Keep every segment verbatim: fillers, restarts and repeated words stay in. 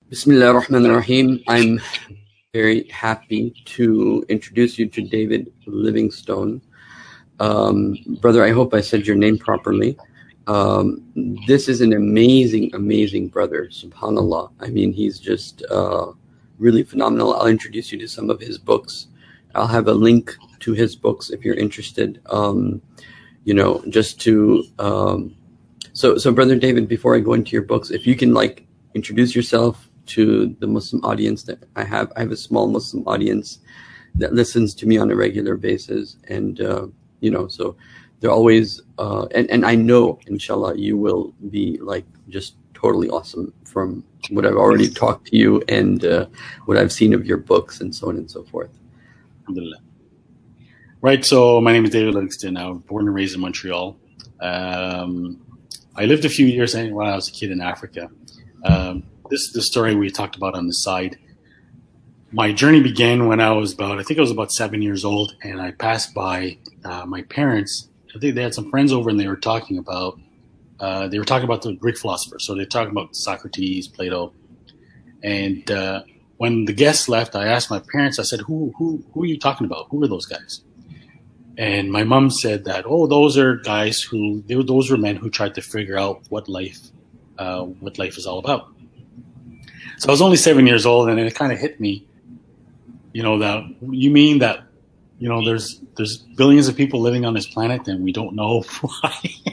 Bismillah ar-Rahman ar-Rahim. I'm very happy to introduce you to David Livingstone. Um, brother, I hope I said your name properly. Um, this is an amazing, amazing brother, subhanAllah. I mean, he's just uh, really phenomenal. I'll introduce you to some of his books. I'll have a link to his books if you're interested. Um, you know, just to... Um, so, so Brother David, before I go into your books, if you can, like, introduce yourself to the Muslim audience that I have. I have a small Muslim audience that listens to me on a regular basis. And, uh, you know, so they're always, uh, and, and I know, inshallah, you will be like just totally awesome from what I've already talked to you and uh, what I've seen of your books and so on and so forth. Alhamdulillah. Right. So my name is David Livingstone. I was born and raised in Montreal. Um, I lived a few years when I was a kid in Africa. Um, This the story we talked about on the side. My journey began when I was about, I think I was about seven years old, and I passed by uh, my parents. I think they had some friends over, and they were talking about, uh, they were talking about the Greek philosophers. So they're talking about Socrates, Plato, and uh, when the guests left, I asked my parents. I said, "Who, who, who are you talking about? Who are those guys?" And my mom said that, "Oh, those are guys who, they were, those were men who tried to figure out what life, uh, what life is all about." So I was only seven years old, and it kind of hit me, you know, that you mean that, you know, there's there's billions of people living on this planet, and we don't know why.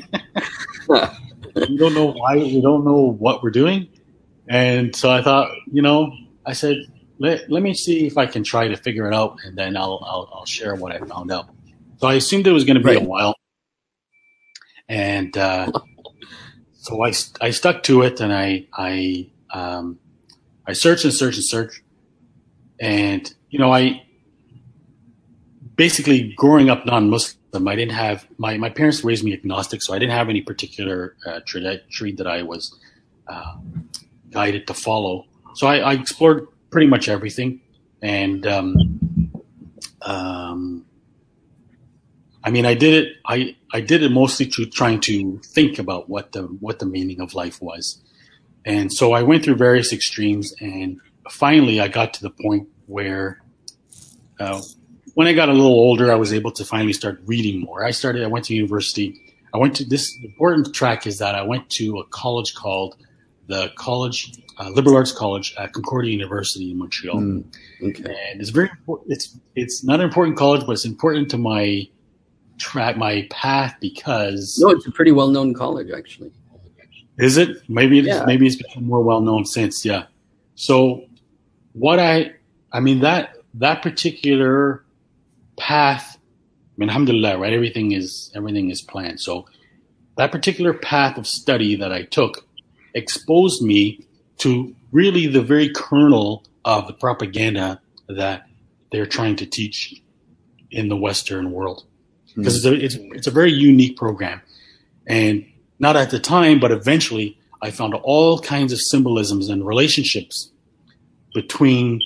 We don't know why. We don't know what we're doing. And so I thought, you know, I said, let let me see if I can try to figure it out, and then I'll I'll, I'll share what I found out. So I assumed it was going to be right. a while, and uh, so I I stuck to it, and I I. Um, I searched and searched and searched. And, you know, I basically growing up non-Muslim, I didn't have, my, my parents raised me agnostic, so I didn't have any particular uh, trajectory that I was uh, guided to follow. So I, I explored pretty much everything. And, um, um, I mean, I did it, I, I did it mostly to trying to think about what the, what the meaning of life was. And so I went through various extremes, and finally I got to the point where uh, when I got a little older, I was able to finally start reading more. I started, I went to university. I went to this important track is that I went to a college called the College, uh, Liberal Arts College at Concordia University in Montreal. Mm, okay. And it's very, it's, it's not an important college, but it's important to my track, my path because. No, it's a pretty well-known college, actually. Is it? Maybe it yeah. is, maybe it's become more well known since, yeah. So what I I mean that that particular path, I mean alhamdulillah, right? Everything is everything is planned. So that particular path of study that I took exposed me to really the very kernel of the propaganda that they're trying to teach in the Western world. Because mm. it's, it's it's a very unique program. And not at the time, but eventually I found all kinds of symbolisms and relationships between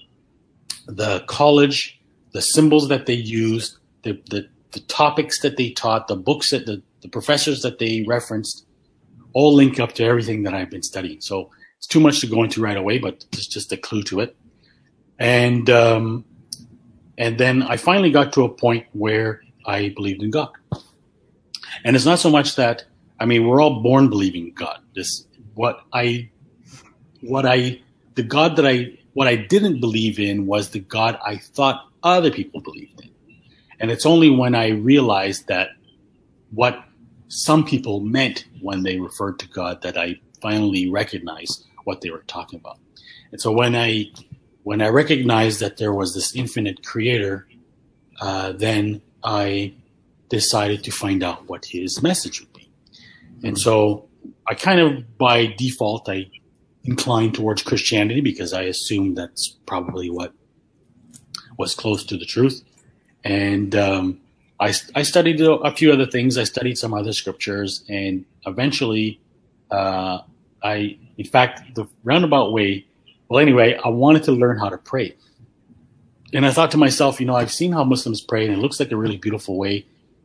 the college, the symbols that they used, the, the, the topics that they taught, the books that the, the professors that they referenced, all link up to everything that I've been studying. So it's too much to go into right away, but it's just a clue to it. And, um, and then I finally got to a point where I believed in God. And it's not so much that, I mean, we're all born believing in God. This, what I, what I, the God that I, what I didn't believe in was the God I thought other people believed in. And it's only when I realized that what some people meant when they referred to God that I finally recognized what they were talking about. And so when I, when I recognized that there was this infinite creator, uh, then I decided to find out what his message would be. And so I kind of, by default, I inclined towards Christianity because I assumed that's probably what was close to the truth. And um, I, I studied a few other things. I studied some other scriptures. And eventually, uh, I, in fact, the roundabout way, well, anyway, I wanted to learn how to pray. And I thought to myself, you know, I've seen how Muslims pray, and it looks like a really beautiful way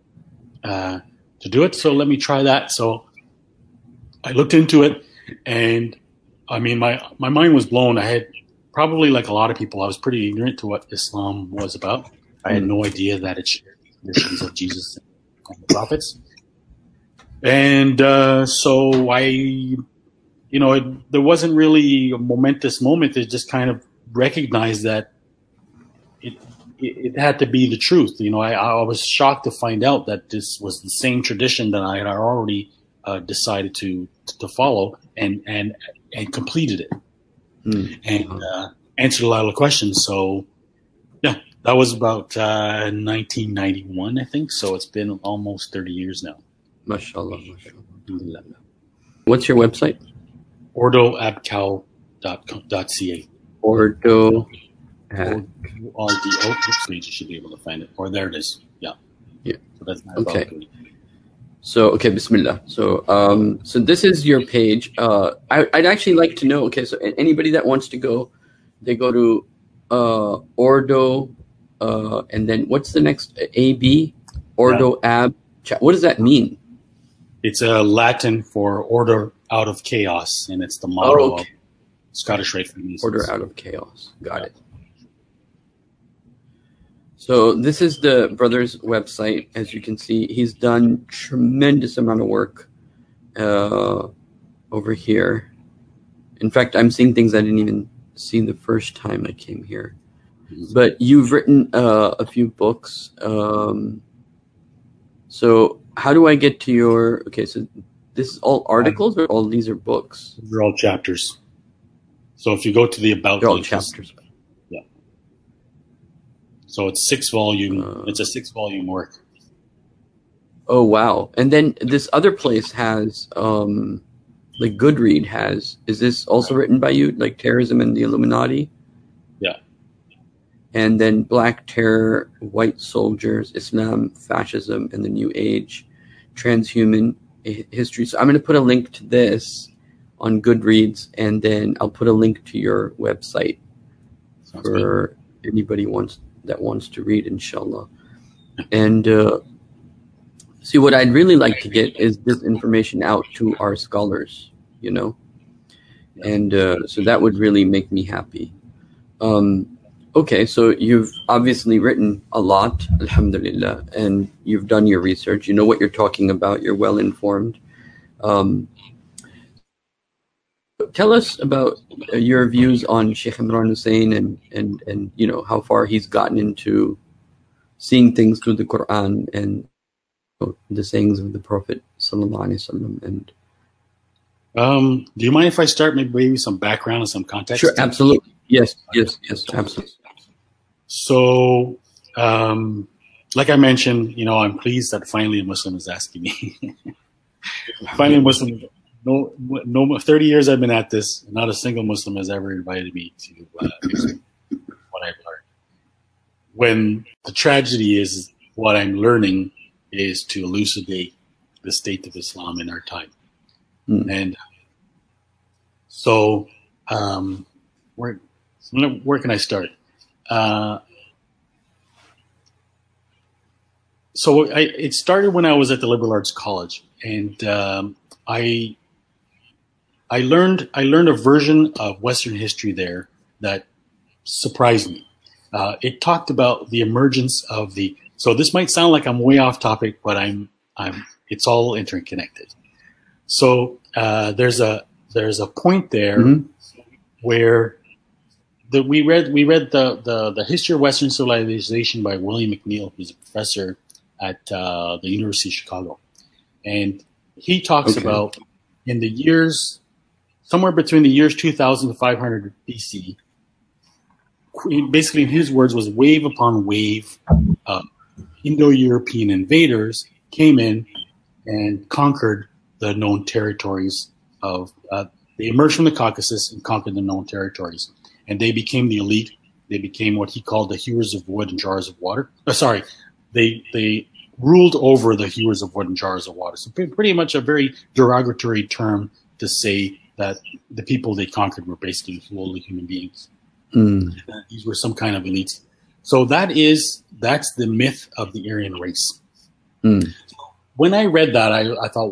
uh to do it, so let me try that. So I looked into it, and I mean, my my mind was blown. I had probably like a lot of people, I was pretty ignorant to what Islam was about. I had no idea that it shared the traditions of Jesus and the prophets. And uh, so I, you know, it, there wasn't really a momentous moment to just kind of recognize that it, it, it had to be the truth. You know, I, I was shocked to find out that this was the same tradition that I had already uh, decided to to follow and and and completed it. Mm. And uh, answered a lot of questions. So, yeah, that was about uh, nineteen ninety-one, I think. So it's been almost thirty years now. MashaAllah. MashaAllah. What's your website? ordo abcal dot c a. Ordo. R D O. Oops, you should be able to find it. Or there it is. Yeah. Yeah. So that's not okay. About So, okay, Bismillah. So, um, so this is your page. Uh, I, I'd actually like to know, okay, so anybody that wants to go, they go to uh, Ordo, uh, and then what's the next? A B? Ordo yeah. Ab. What does that mean? It's a uh, Latin for order out of chaos, and it's the motto oh, okay. of Scottish Rite Freemasons. Order out of chaos. Got yeah. it. So this is the brother's website. As you can see, he's done tremendous amount of work uh, over here. In fact, I'm seeing things I didn't even see the first time I came here. But you've written uh, a few books. Um, so how do I get to your... Okay, so this is all articles or all these are books? They're all chapters. So if you go to the About... They're all chapters. So it's six volume. Uh, it's a six volume work. Oh wow! And then this other place has, um, like Goodread has. Is this also written by you? Like Terrorism and the Illuminati? Yeah. And then Black Terror, White Soldiers, Islam, Fascism, and the New Age, Transhuman History. So I'm going to put a link to this on Goodreads, and then I'll put a link to your website Sounds for good. Anybody wants. that wants to read, inshallah. And uh, see, what I'd really like to get is this information out to our scholars, you know? And uh, so that would really make me happy. Um, okay, so you've obviously written a lot, alhamdulillah, and you've done your research. You know what you're talking about. You're well-informed. Um, Tell us about your views on Sheikh Imran Hosein and, and, and, you know, how far he's gotten into seeing things through the Quran and you know, the sayings of the Prophet sallallahu alaihi wasallam. And um, do you mind if I start maybe, maybe some background and some context? Sure, absolutely. Yes, yes, yes, absolutely. So, um, like I mentioned, you know, I'm pleased that finally a Muslim is asking me. Finally a Muslim. No, no. thirty years I've been at this, not a single Muslim has ever invited me to uh, what I've learned. When the tragedy is, what I'm learning is to elucidate the state of Islam in our time. Mm. And so, um, where, where can I start? Uh, so I, it started when I was at the Liberal Arts College, and um, I. I learned I learned a version of Western history there that surprised me. Uh, it talked about the emergence of the. So this might sound like I'm way off topic, but I'm I'm. It's all interconnected. So uh, there's a there's a point there mm-hmm. where the, we read we read the, the the history of Western civilization by William McNeill, who's a professor at uh, the University of Chicago, and he talks okay. about in the years. Somewhere between the years two thousand to five hundred B C, basically in his words was wave upon wave of Indo-European invaders came in and conquered the known territories of, uh, they emerged from the Caucasus and conquered the known territories. And they became the elite. They became what he called the hewers of wood and jars of water. Oh, sorry, they they ruled over the hewers of wood and jars of water. So pretty much a very derogatory term to say that the people they conquered were basically lowly human beings. Mm. These were some kind of elites. So that is, that's the myth of the Aryan race. Mm. When I read that, I, I thought, what,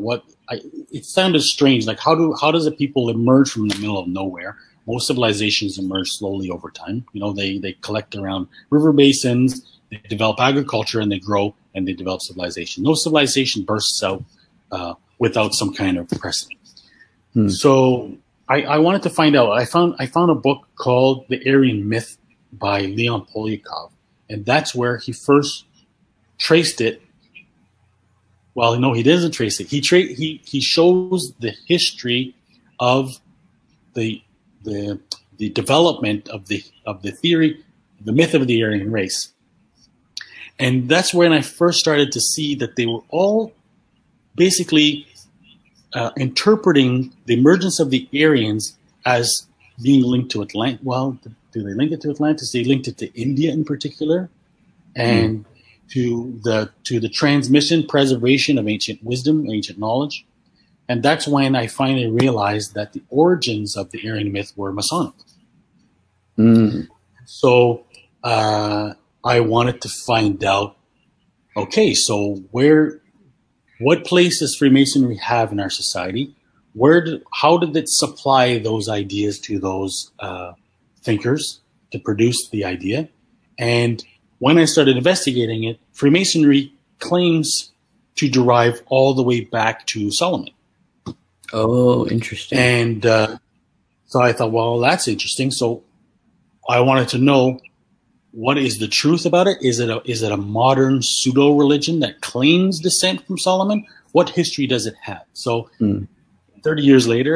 I, it sounded strange. Like how do how does a people emerge from the middle of nowhere? Most civilizations emerge slowly over time. You know, they they collect around river basins, they develop agriculture, and they grow and they develop civilization. No civilization bursts out uh, without some kind of precedent. Hmm. So I, I wanted to find out. I found I found a book called The Aryan Myth by Leon Poliakov, and that's where he first traced it. Well, no, he doesn't trace it. He tra- he he shows the history of the the the development of the of the theory, the myth of the Aryan race, and that's when I first started to see that they were all basically uh, interpreting the emergence of the Aryans as being linked to Atlantis. Well, do they link it to Atlantis? They linked it to India in particular, and mm. to the to the transmission, preservation of ancient wisdom, ancient knowledge. And that's when I finally realized that the origins of the Aryan myth were Masonic. Mm. So uh, I wanted to find out, okay, so where, what place does Freemasonry have in our society? Where, did, how did it supply those ideas to those uh, thinkers to produce the idea? And when I started investigating it, Freemasonry claims to derive all the way back to Solomon. Oh, interesting. And uh, so I thought, well, that's interesting. So I wanted to know, what is the truth about it? Is it a, is it a modern pseudo religion that claims descent from Solomon? What history does it have? So mm. thirty years later,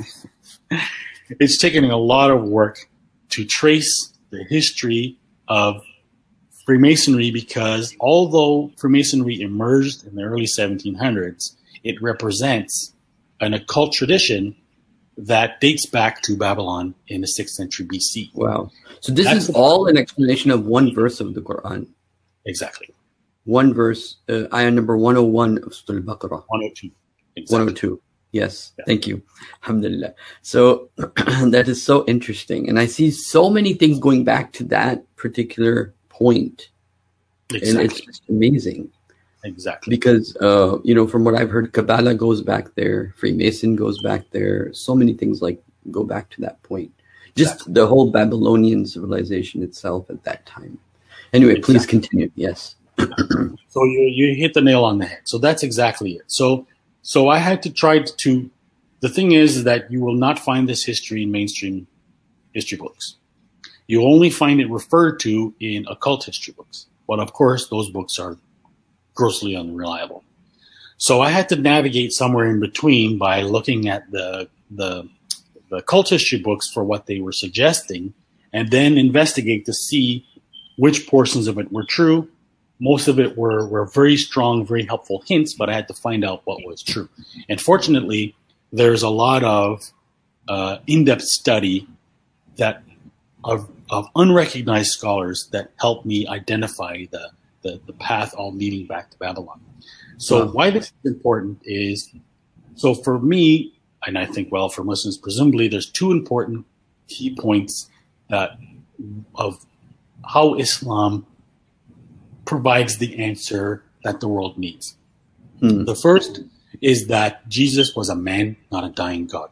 it's taken a lot of work to trace the history of Freemasonry, because although Freemasonry emerged in the early seventeen hundreds, it represents an occult tradition that dates back to Babylon in the sixth century B C. Wow. So this That's is all an explanation of one verse of the Quran. Exactly. One verse, uh, ayah number one oh one of Surah Al-Baqarah. one oh two. Exactly. one oh two. Yes. Yeah. Thank you. Alhamdulillah. So that is so interesting. And I see so many things going back to that particular point. Exactly. And it's just amazing. Exactly. Because, uh, you know, from what I've heard, Kabbalah goes back there. Freemason goes back there. So many things like go back to that point. Just exactly. the whole Babylonian civilization itself at that time. Anyway, exactly. Please continue. Yes. So you you hit the nail on the head. So that's exactly it. So so I had to try to. The thing is that you will not find this history in mainstream history books. You only find it referred to in occult history books. But of course, those books are grossly unreliable. So I had to navigate somewhere in between by looking at the the the cult history books for what they were suggesting, and then investigate to see which portions of it were true. Most of it were, were very strong, very helpful hints, but I had to find out what was true. And fortunately, there's a lot of uh, in-depth study that of, of unrecognized scholars that helped me identify the, the, the path all leading back to Babylon. So wow. Why this is important is, so for me, and I think, well, for Muslims, presumably, there's two important key points that of how Islam provides the answer that the world needs. Hmm. The first is that Jesus was a man, not a dying God.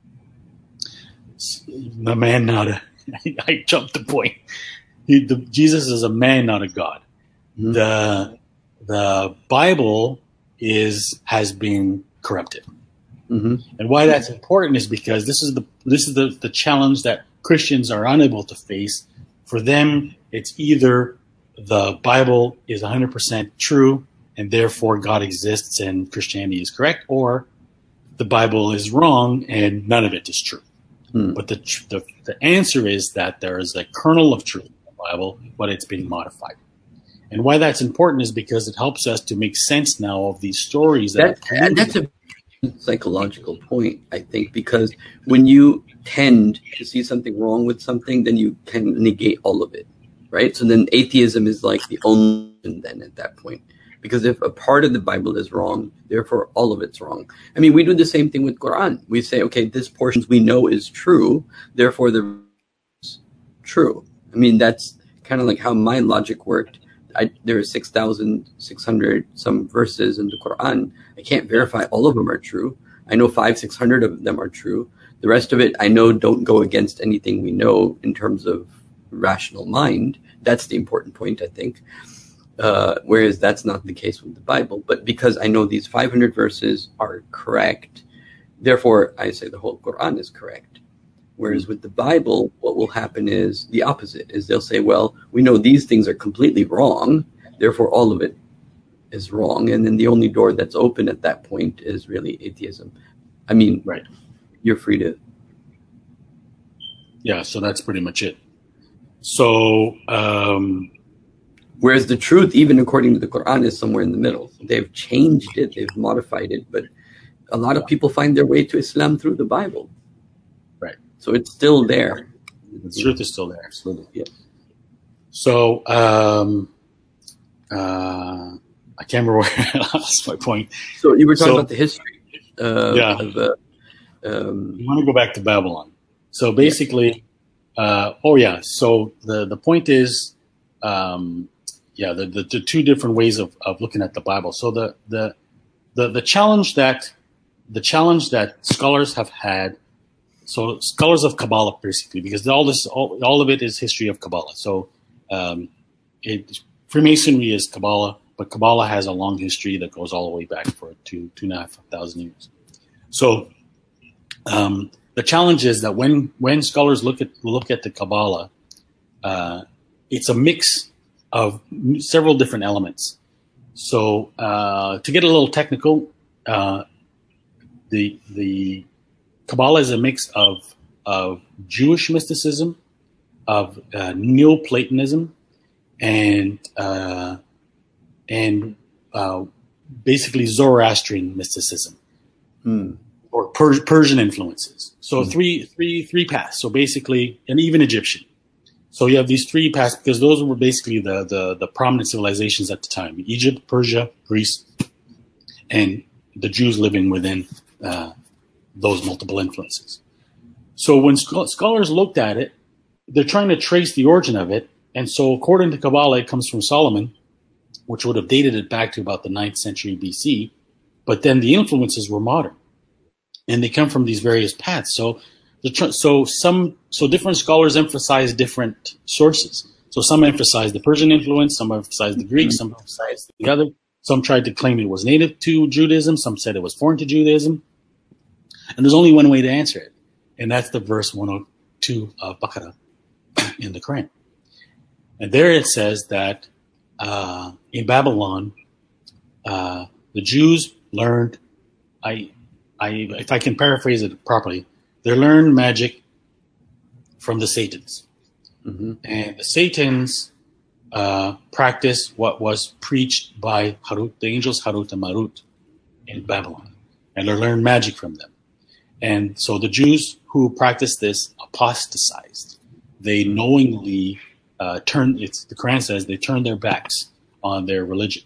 The man, not a, I jumped the point. He, the, Jesus is a man, not a God. Hmm. The, the Bible is, has been corrupted. Mm-hmm. And why that's important is because this is the, this is the, the challenge that Christians are unable to face. For them, it's either the Bible is one hundred percent true and therefore God exists and Christianity is correct, or the Bible is wrong and none of it is true. Hmm. But the, the the answer is that there is a kernel of truth in the Bible, but it's been modified. And why that's important is because it helps us to make sense now of these stories. That, that that's a psychological point, I think, because when you tend to see something wrong with something, then you can negate all of it. Right? So then atheism is like the only then at that point. Because if a part of the Bible is wrong, therefore all of it's wrong. I mean, we do the same thing with Quran. We say, okay, this portion we know is true, therefore the is true. I mean, that's kind of like how my logic worked I, there are six thousand six hundred some verses in the Quran. I can't verify all of them are true. I know five, six hundred of them are true. The rest of it, I know, don't go against anything we know in terms of rational mind. That's the important point, I think. Uh, whereas that's not the case with the Bible. But because I know these five hundred verses are correct, therefore I say the whole Quran is correct. Whereas with the Bible, what will happen is the opposite, is they'll say, well, we know these things are completely wrong, therefore all of it is wrong. And then the only door that's open at that point is really atheism. I mean, right. You're free to. Yeah, so that's pretty much it. So, um, whereas the truth, even according to the Quran, is somewhere in the middle. They've changed it, they've modified it, but a lot of people find their way to Islam through the Bible. Right. So it's still there. The truth is still there, absolutely. Yeah. So, um, uh, I can't remember where I lost my point. So you were talking so, about the history. Uh, yeah. Of, uh, um, I want to go back to Babylon. So basically, yeah. uh, oh yeah. So the, the point is, um, yeah, the, the, the two different ways of, of looking at the Bible. So the, the, the, the challenge that, the challenge that scholars have had, so scholars of Kabbalah basically, because all this, all, all of it is history of Kabbalah. So, um, it, Freemasonry is Kabbalah, but Kabbalah has a long history that goes all the way back for two, two and a half thousand years. So, um, the challenge is that when, when scholars look at, look at the Kabbalah, uh, it's a mix of several different elements. So, uh, to get a little technical, uh, the, the Kabbalah is a mix of, of Jewish mysticism, of, uh, Neoplatonism, and, uh, and, uh, basically Zoroastrian mysticism. Hmm. Or per- Persian influences. So mm-hmm. three, three, three paths. So basically, and even Egyptian. So you have these three paths because those were basically the, the, the prominent civilizations at the time: Egypt, Persia, Greece, and the Jews living within uh, those multiple influences. So when scho- scholars looked at it, they're trying to trace the origin of it. And so according to Kabbalah, it comes from Solomon, which would have dated it back to about the ninth century B C. But then the influences were modern. And they come from these various paths. So, the tr- so some, so different scholars emphasize different sources. So some emphasize the Persian influence, some emphasize the Greek, some emphasize the other. Some tried to claim it was native to Judaism. Some said it was foreign to Judaism. And there's only one way to answer it, and that's the verse one oh two of Baqarah in the Quran. And there it says that uh, in Babylon, uh, the Jews learned. I. I, if I can paraphrase it properly, they learned magic from the Satans. Mm-hmm. And the Satans uh, practiced what was preached by Harut, the angels Harut and Marut in Babylon. And they learned magic from them. And so the Jews who practiced this apostatized. They knowingly uh, turned, it's, the Quran says, they turned their backs on their religion.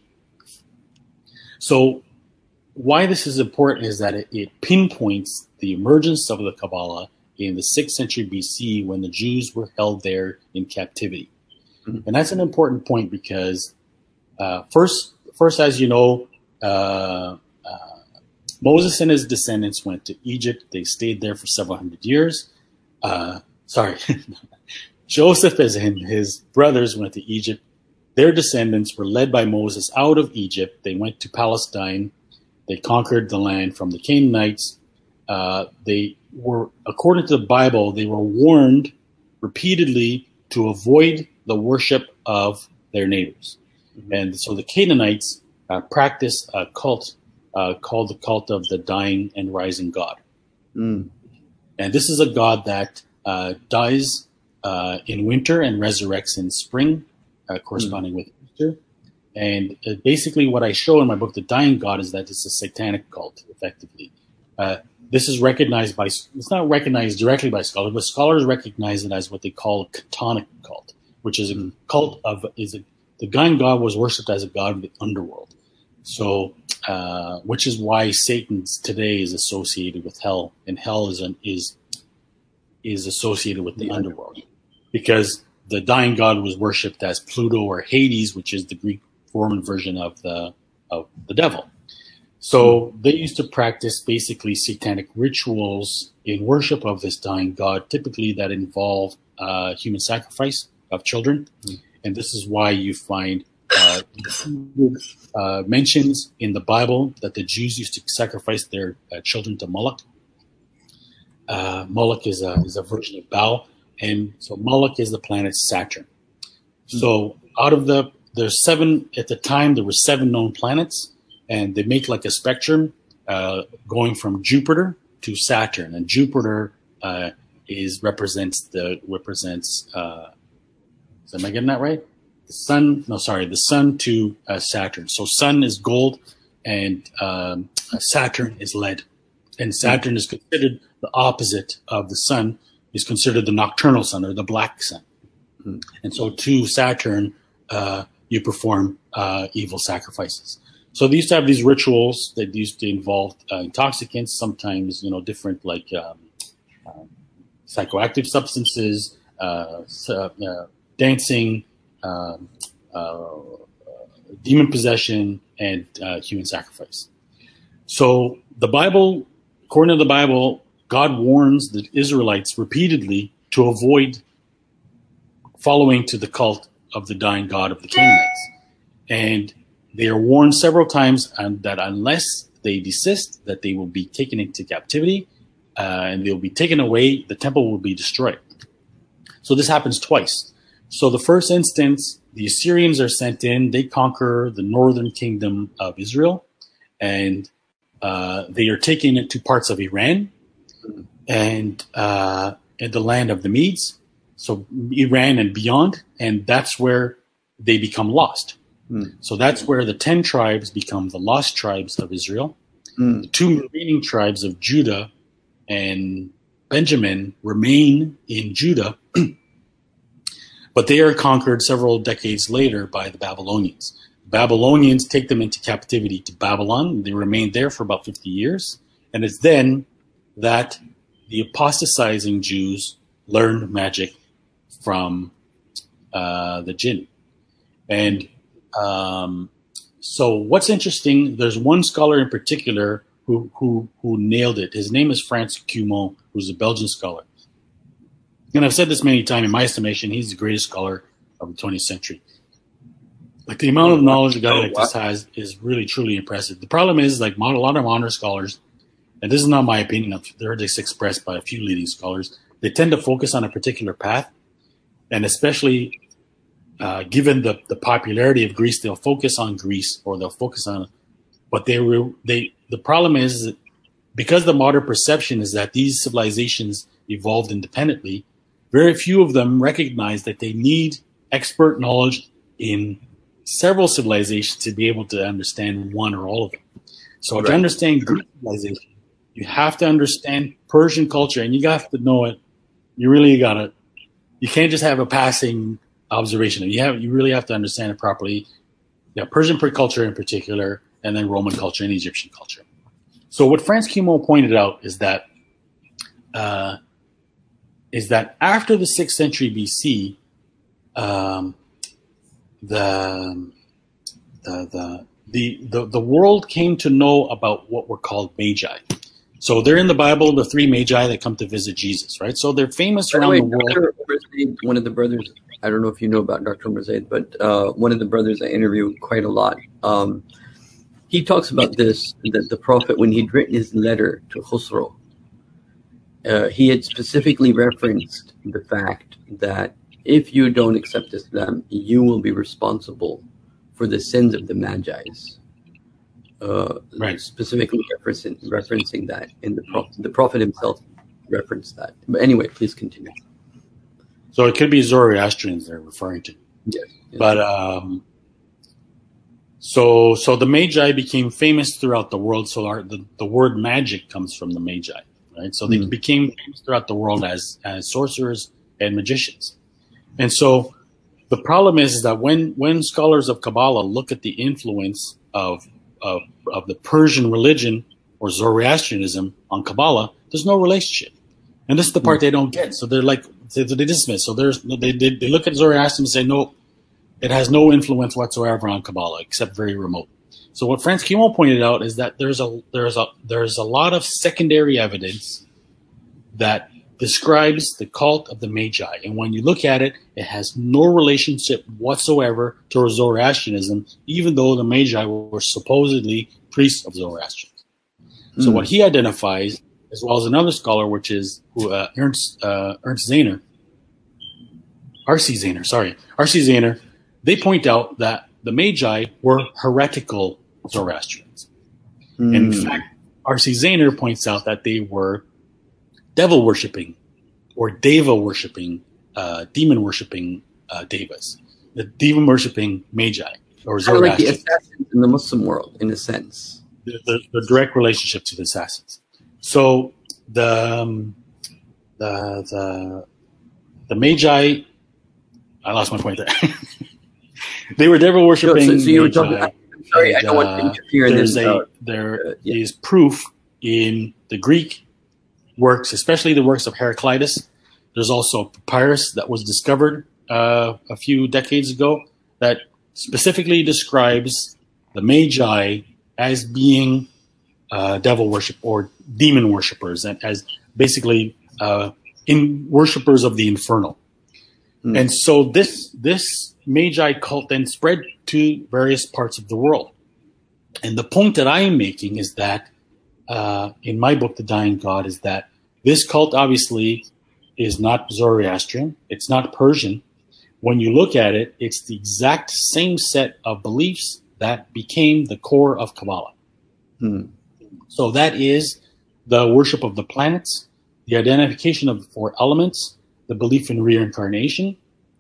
So, why this is important is that it, it pinpoints the emergence of the Kabbalah in the sixth century B C when the Jews were held there in captivity. Mm-hmm. And that's an important point because uh, first, first, as you know, uh, uh, Moses and his descendants went to Egypt. They stayed there for several hundred years. Uh, sorry, Joseph and his brothers went to Egypt. Their descendants were led by Moses out of Egypt. They went to Palestine. They conquered the land from the Canaanites. Uh, they were, according to the Bible, they were warned repeatedly to avoid the worship of their neighbors. Mm-hmm. And so the Canaanites uh, practiced a cult uh, called the cult of the dying and rising God. Mm. And this is a God that uh, dies uh, in winter and resurrects in spring, uh, corresponding mm. with Easter. And uh, basically what I show in my book, The Dying God, is that it's a satanic cult, effectively. Uh, this is recognized by, it's not recognized directly by scholars, but scholars recognize it as what they call a chthonic cult, which is a cult of, is a, the dying God was worshipped as a god of the underworld. So, uh, which is why Satan today is associated with hell, and hell is, an, is, is associated with the underworld. Because the dying god was worshipped as Pluto or Hades, which is the Greek Roman version of the of the devil. So they used to practice basically satanic rituals in worship of this dying god, typically that involve uh, human sacrifice of children. Mm. And this is why you find uh, uh, mentions in the Bible that the Jews used to sacrifice their uh, children to Moloch. Uh, Moloch is a, is a version of Baal. And so Moloch is the planet Saturn. Mm. So out of the, there's seven, at the time there were seven known planets. And they make like a spectrum uh, going from Jupiter to Saturn, and Jupiter uh, is represents the represents. Uh, am I getting that right? The sun? No, sorry, the sun to uh, Saturn. So sun is gold, and um, Saturn is lead, and Saturn is considered the opposite of the sun. Is considered the nocturnal sun or the black sun, mm-hmm. And so to Saturn uh, you perform uh, evil sacrifices. So they used to have these rituals that used to involve uh, intoxicants, sometimes, you know, different like um, um, psychoactive substances, uh, uh, dancing, uh, uh, demon possession, and uh, human sacrifice. So the Bible, according to the Bible, God warns the Israelites repeatedly to avoid following to the cult of the dying god of the Canaanites. And they are warned several times um, that unless they desist, that they will be taken into captivity uh, and they'll be taken away, the temple will be destroyed. So this happens twice. So the first instance, the Assyrians are sent in, they conquer the northern kingdom of Israel, and uh, they are taken into parts of Iran and, uh, and the land of the Medes, so Iran and beyond, and that's where they become lost. Mm. So that's where the ten tribes become the lost tribes of Israel. Mm. The two remaining tribes of Judah and Benjamin remain in Judah, but they are conquered several decades later by the Babylonians. The Babylonians take them into captivity to Babylon. They remain there for about fifty years. And it's then that the apostatizing Jews learn magic from uh, the jinn. And Um, so what's interesting, there's one scholar in particular who, who, who nailed it. His name is Frans Cumont, who's a Belgian scholar. And I've said this many times, in my estimation, he's the greatest scholar of the twentieth century. Like the amount of knowledge a guy like this has is really, truly impressive. The problem is, like a lot of honor scholars, and this is not my opinion, I've heard this expressed by a few leading scholars, they tend to focus on a particular path, and especially Uh, given the, the popularity of Greece, they'll focus on Greece, or they'll focus on, but they re, they the problem is that because the modern perception is that these civilizations evolved independently, very few of them recognize that they need expert knowledge in several civilizations to be able to understand one or all of them. So right. To understand Greek civilization, you have to understand Persian culture, and you have to know it. You really gotta. You can't just have a passing observation. You have you really have to understand it properly. Yeah, Persian culture in particular, and then Roman culture and Egyptian culture. So what Frans Cumont pointed out is that uh, is that after the sixth century B C, um, the, the the the the the world came to know about what were called magi. So they're in the Bible, the three magi that come to visit Jesus, right? So they're famous around the, way, the world. One of the brothers, I don't know if you know about Doctor Omar Zaid, but uh, one of the brothers I interview quite a lot, um, he talks about this, that the Prophet, when he'd written his letter to Khusro, uh, he had specifically referenced the fact that if you don't accept Islam, you will be responsible for the sins of the Magi's. Uh, right. Specifically referencing, referencing that in the Prophet. The Prophet himself referenced that. But anyway, please continue. So it could be Zoroastrians they're referring to. Yes. yes. But um, so so the Magi became famous throughout the world. So our, the, the word magic comes from the Magi, right? So they mm. became famous throughout the world as, as sorcerers and magicians. And so the problem is, is that when, when scholars of Kabbalah look at the influence of Of, of the Persian religion or Zoroastrianism on Kabbalah, there's no relationship. And this is the part they don't get. So they're like, So they dismiss. So there's they they, they look at Zoroastrianism and say no, it has no influence whatsoever on Kabbalah except very remote. So what Franz Kimon pointed out is that there's a there's a there's a lot of secondary evidence that describes the cult of the Magi, and when you look at it, it has no relationship whatsoever to Zoroastrianism, even though the Magi were supposedly priests of Zoroastrianism. Mm. So what he identifies, as well as another scholar, which is uh, Ernst uh, Ernst Zehner, R C Zehner, sorry, R C Zehner, they point out that the Magi were heretical Zoroastrians. Mm. In fact, R C Zehner points out that they were devil worshipping or deva worshipping, uh, demon worshipping uh, devas, the demon worshipping Magi or Zoroastrians. Like the assassins in the Muslim world, in a sense. The, the, the direct relationship to the assassins. So the um, the the the Magi, I lost my point there. They were devil worshipping. So, so you were talking. I'm sorry, and, I don't want to interfere. Uh, there's in a, there uh, yeah. is proof in the Greek works, especially the works of Heraclitus. There's also a papyrus that was discovered uh, a few decades ago that specifically describes the Magi as being uh, devil worship or demon worshippers, and as basically uh, in worshippers of the infernal. Mm. And so this this Magi cult then spread to various parts of the world. And the point that I am making is that uh, in my book, The Dying God, is that this cult obviously is not Zoroastrian. It's not Persian. When you look at it, it's the exact same set of beliefs that became the core of Kabbalah. Hmm. So that is the worship of the planets, the identification of the four elements, the belief in reincarnation,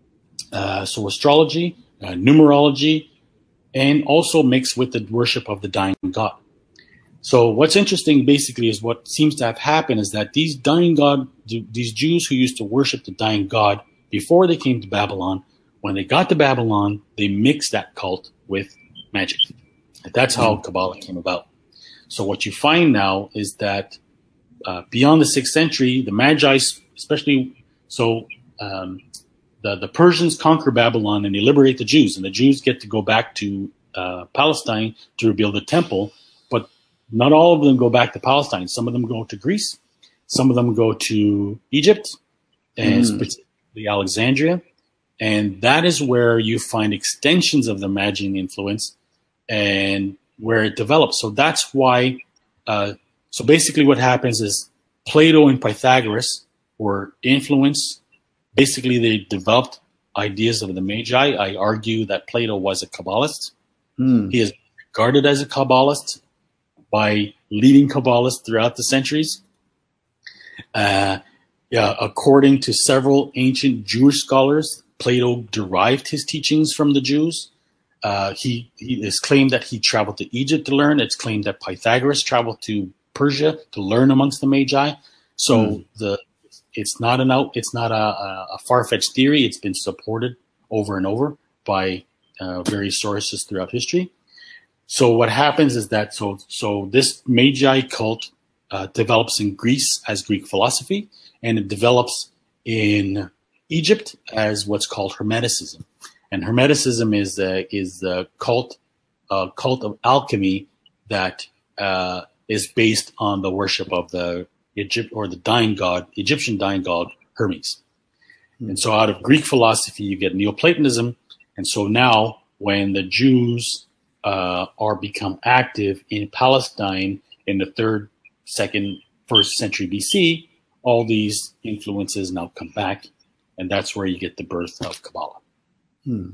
uh, so astrology, uh, numerology, and also mixed with the worship of the dying God. So what's interesting basically is what seems to have happened is that these dying God, these Jews who used to worship the dying God before they came to Babylon, when they got to Babylon, they mixed that cult with magic. That's how Kabbalah came about. So what you find now is that uh, beyond the sixth century, the Magi, especially, so um, the, the Persians conquer Babylon and they liberate the Jews, and the Jews get to go back to uh, Palestine to rebuild the temple, but not all of them go back to Palestine. Some of them go to Greece, some of them go to Egypt, and mm. specifically Alexandria, and that is where you find extensions of the Magian influence and where it develops. So that's why, uh, so basically what happens is Plato and Pythagoras were influenced. Basically, they developed ideas of the Magi. I argue that Plato was a Kabbalist. Mm. He is regarded as a Kabbalist by leading Kabbalists throughout the centuries. Uh, yeah, according to several ancient Jewish scholars, Plato derived his teachings from the Jews. Uh, he, he is claimed that he traveled to Egypt to learn. It's claimed that Pythagoras traveled to Persia to learn amongst the Magi. So mm. the it's not an out, it's not a, a far-fetched theory. It's been supported over and over by uh, various sources throughout history. So what happens is that so so this Magi cult uh, develops in Greece as Greek philosophy, and it develops in Egypt as what's called Hermeticism. And Hermeticism is the is the cult uh, cult of alchemy that uh, is based on the worship of the Egypt or the dying god, Egyptian dying god Hermes. Mm-hmm. And so out of Greek philosophy, you get Neoplatonism. And so now when the Jews uh, are become active in Palestine in the third, second, first century B C, all these influences now come back. And that's where you get the birth of Kabbalah. Hmm.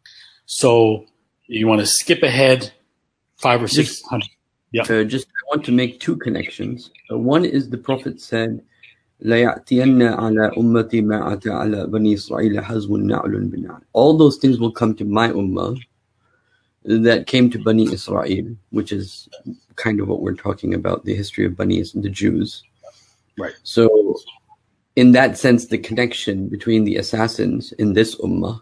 So you want to skip ahead five or six hundred. Yeah. Uh, just I want to make two connections. Uh, one is the Prophet said, "La ya'tiyanna ala ummati ma ata ala bani Israel hazwun na'lun bina'al." All those things will come to my ummah that came to Bani Israel, which is kind of what we're talking about, the history of Bani, the Jews. Right. So, in that sense, the connection between the assassins in this ummah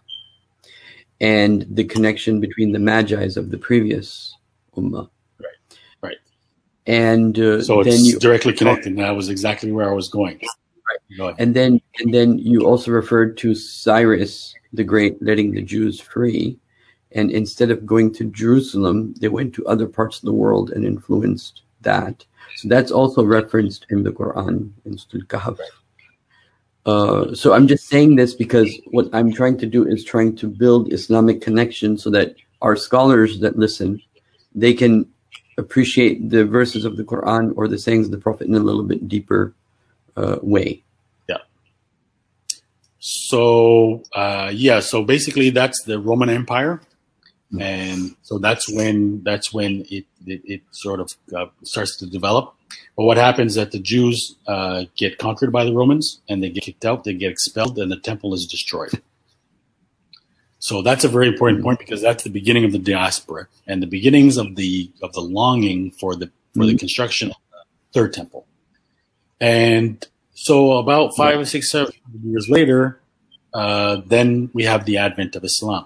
and the connection between the Magi's of the previous ummah. Right, right. And uh, so then it's you, directly connected. That was exactly where I was going. Go ahead. And then and then you also referred to Cyrus the Great letting the Jews free. And instead of going to Jerusalem, they went to other parts of the world and influenced that. So that's also referenced in the Quran, in Surah Al-Kahf. Uh, so I'm just saying this because what I'm trying to do is trying to build Islamic connection so that our scholars that listen, they can appreciate the verses of the Quran or the sayings of the Prophet in a little bit deeper uh, way. Yeah. So, uh, yeah, so basically that's the Roman Empire. And so that's when that's when it it, it sort of uh, starts to develop. But what happens is that the Jews uh, get conquered by the Romans, and they get kicked out, they get expelled, and the temple is destroyed. So that's a very important point because that's the beginning of the diaspora and the beginnings of the of the longing for the for the construction of the third temple. And so about five or six, seven years later, uh, then we have the advent of Islam.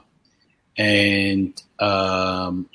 And um,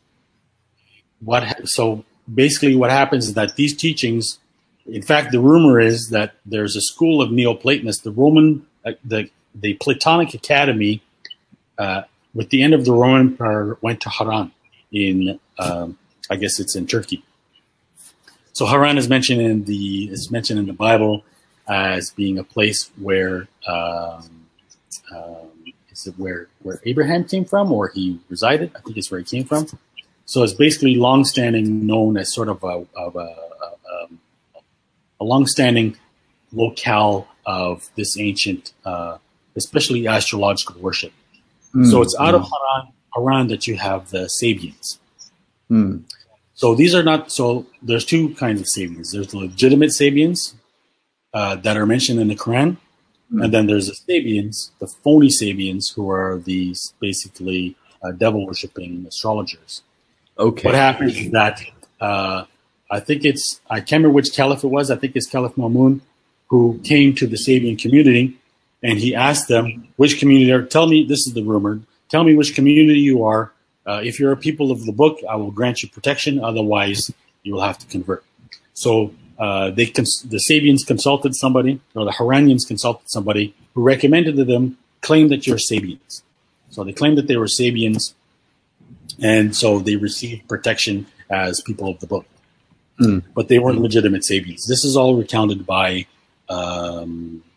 what ha- so basically what happens is that these teachings, in fact, the rumor is that there's a school of Neoplatonists, the Roman, uh, the the Platonic Academy, uh, with the end of the Roman Empire, went to Haran in, um, I guess it's in Turkey. So Haran is mentioned in the is mentioned in the Bible as being a place where. Um, um, Is it where, where Abraham came from, or he resided? I think it's where he came from. So it's basically long-standing, known as sort of a, of a, a, um, a long-standing locale of this ancient, uh, especially astrological worship. Mm. So it's out mm. of Haran, Haran that you have the Sabians. Mm. So these are not. So there's two kinds of Sabians. There's the legitimate Sabians uh, that are mentioned in the Quran. And then there's the Sabians, the phony Sabians, who are these basically uh, devil-worshipping astrologers. Okay. What happens is that uh, I think it's, I can't remember which caliph it was, I think it's Caliph Mamun, who came to the Sabian community, and he asked them, which community are, tell me, this is the rumor, tell me which community you are. Uh, if you're a people of the book, I will grant you protection, otherwise you will have to convert. So Uh, they cons- the Sabians consulted somebody, or the Haranians consulted somebody who recommended to them, claim that you're Sabians. So they claimed that they were Sabians, and so they received protection as people of the book. Mm. But they weren't legitimate Sabians. This is all recounted by um,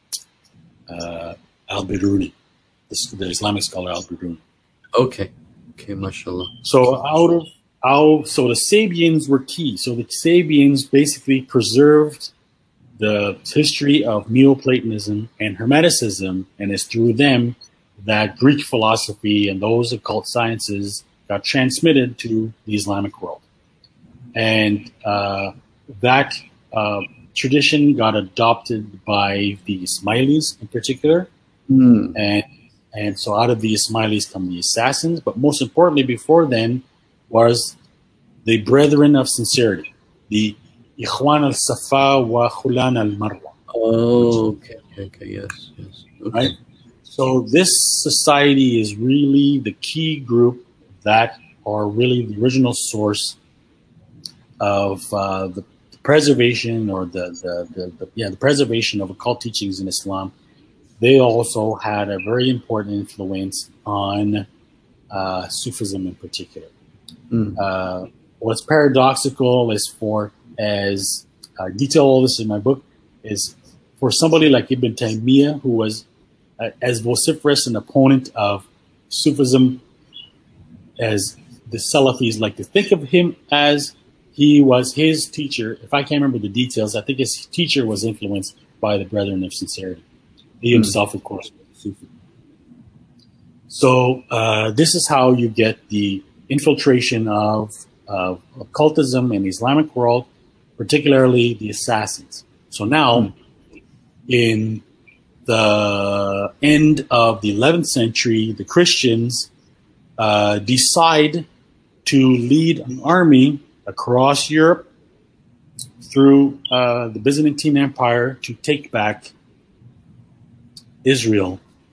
uh, Al-Biruni, the, the Islamic scholar Al-Biruni. Okay. Okay, mashallah. So out of How, so the Sabians were key. So the Sabians basically preserved the history of Neoplatonism and Hermeticism, and it's through them that Greek philosophy and those occult sciences got transmitted to the Islamic world. And uh, that uh, tradition got adopted by the Ismailis in particular. Mm. And, and so out of the Ismailis come the assassins, but most importantly before then, was the Brethren of Sincerity, the Ikhwan al-Safa wa Khulan al-Marwa. Oh, okay, okay, yes, yes. Okay. Right? So this society is really the key group that are really the original source of uh, the preservation or the, the, the, the, yeah, the preservation of occult teachings in Islam. They also had a very important influence on uh, Sufism in particular. Mm. Uh, what's paradoxical is for, as I detail all this in my book, is for somebody like Ibn Taymiyyah, who was uh, as vociferous an opponent of Sufism as the Salafis like to think of him as, he was his teacher. If I can't remember the details, I think his teacher was influenced by the Brethren of Sincerity. He mm. himself, of course, was a Sufi. So uh, this is how you get the infiltration of, of occultism in the Islamic world, particularly the assassins. So now, mm. in the end of the eleventh century, the Christians uh, decide to lead an army across Europe through uh, the Byzantine Empire to take back Israel.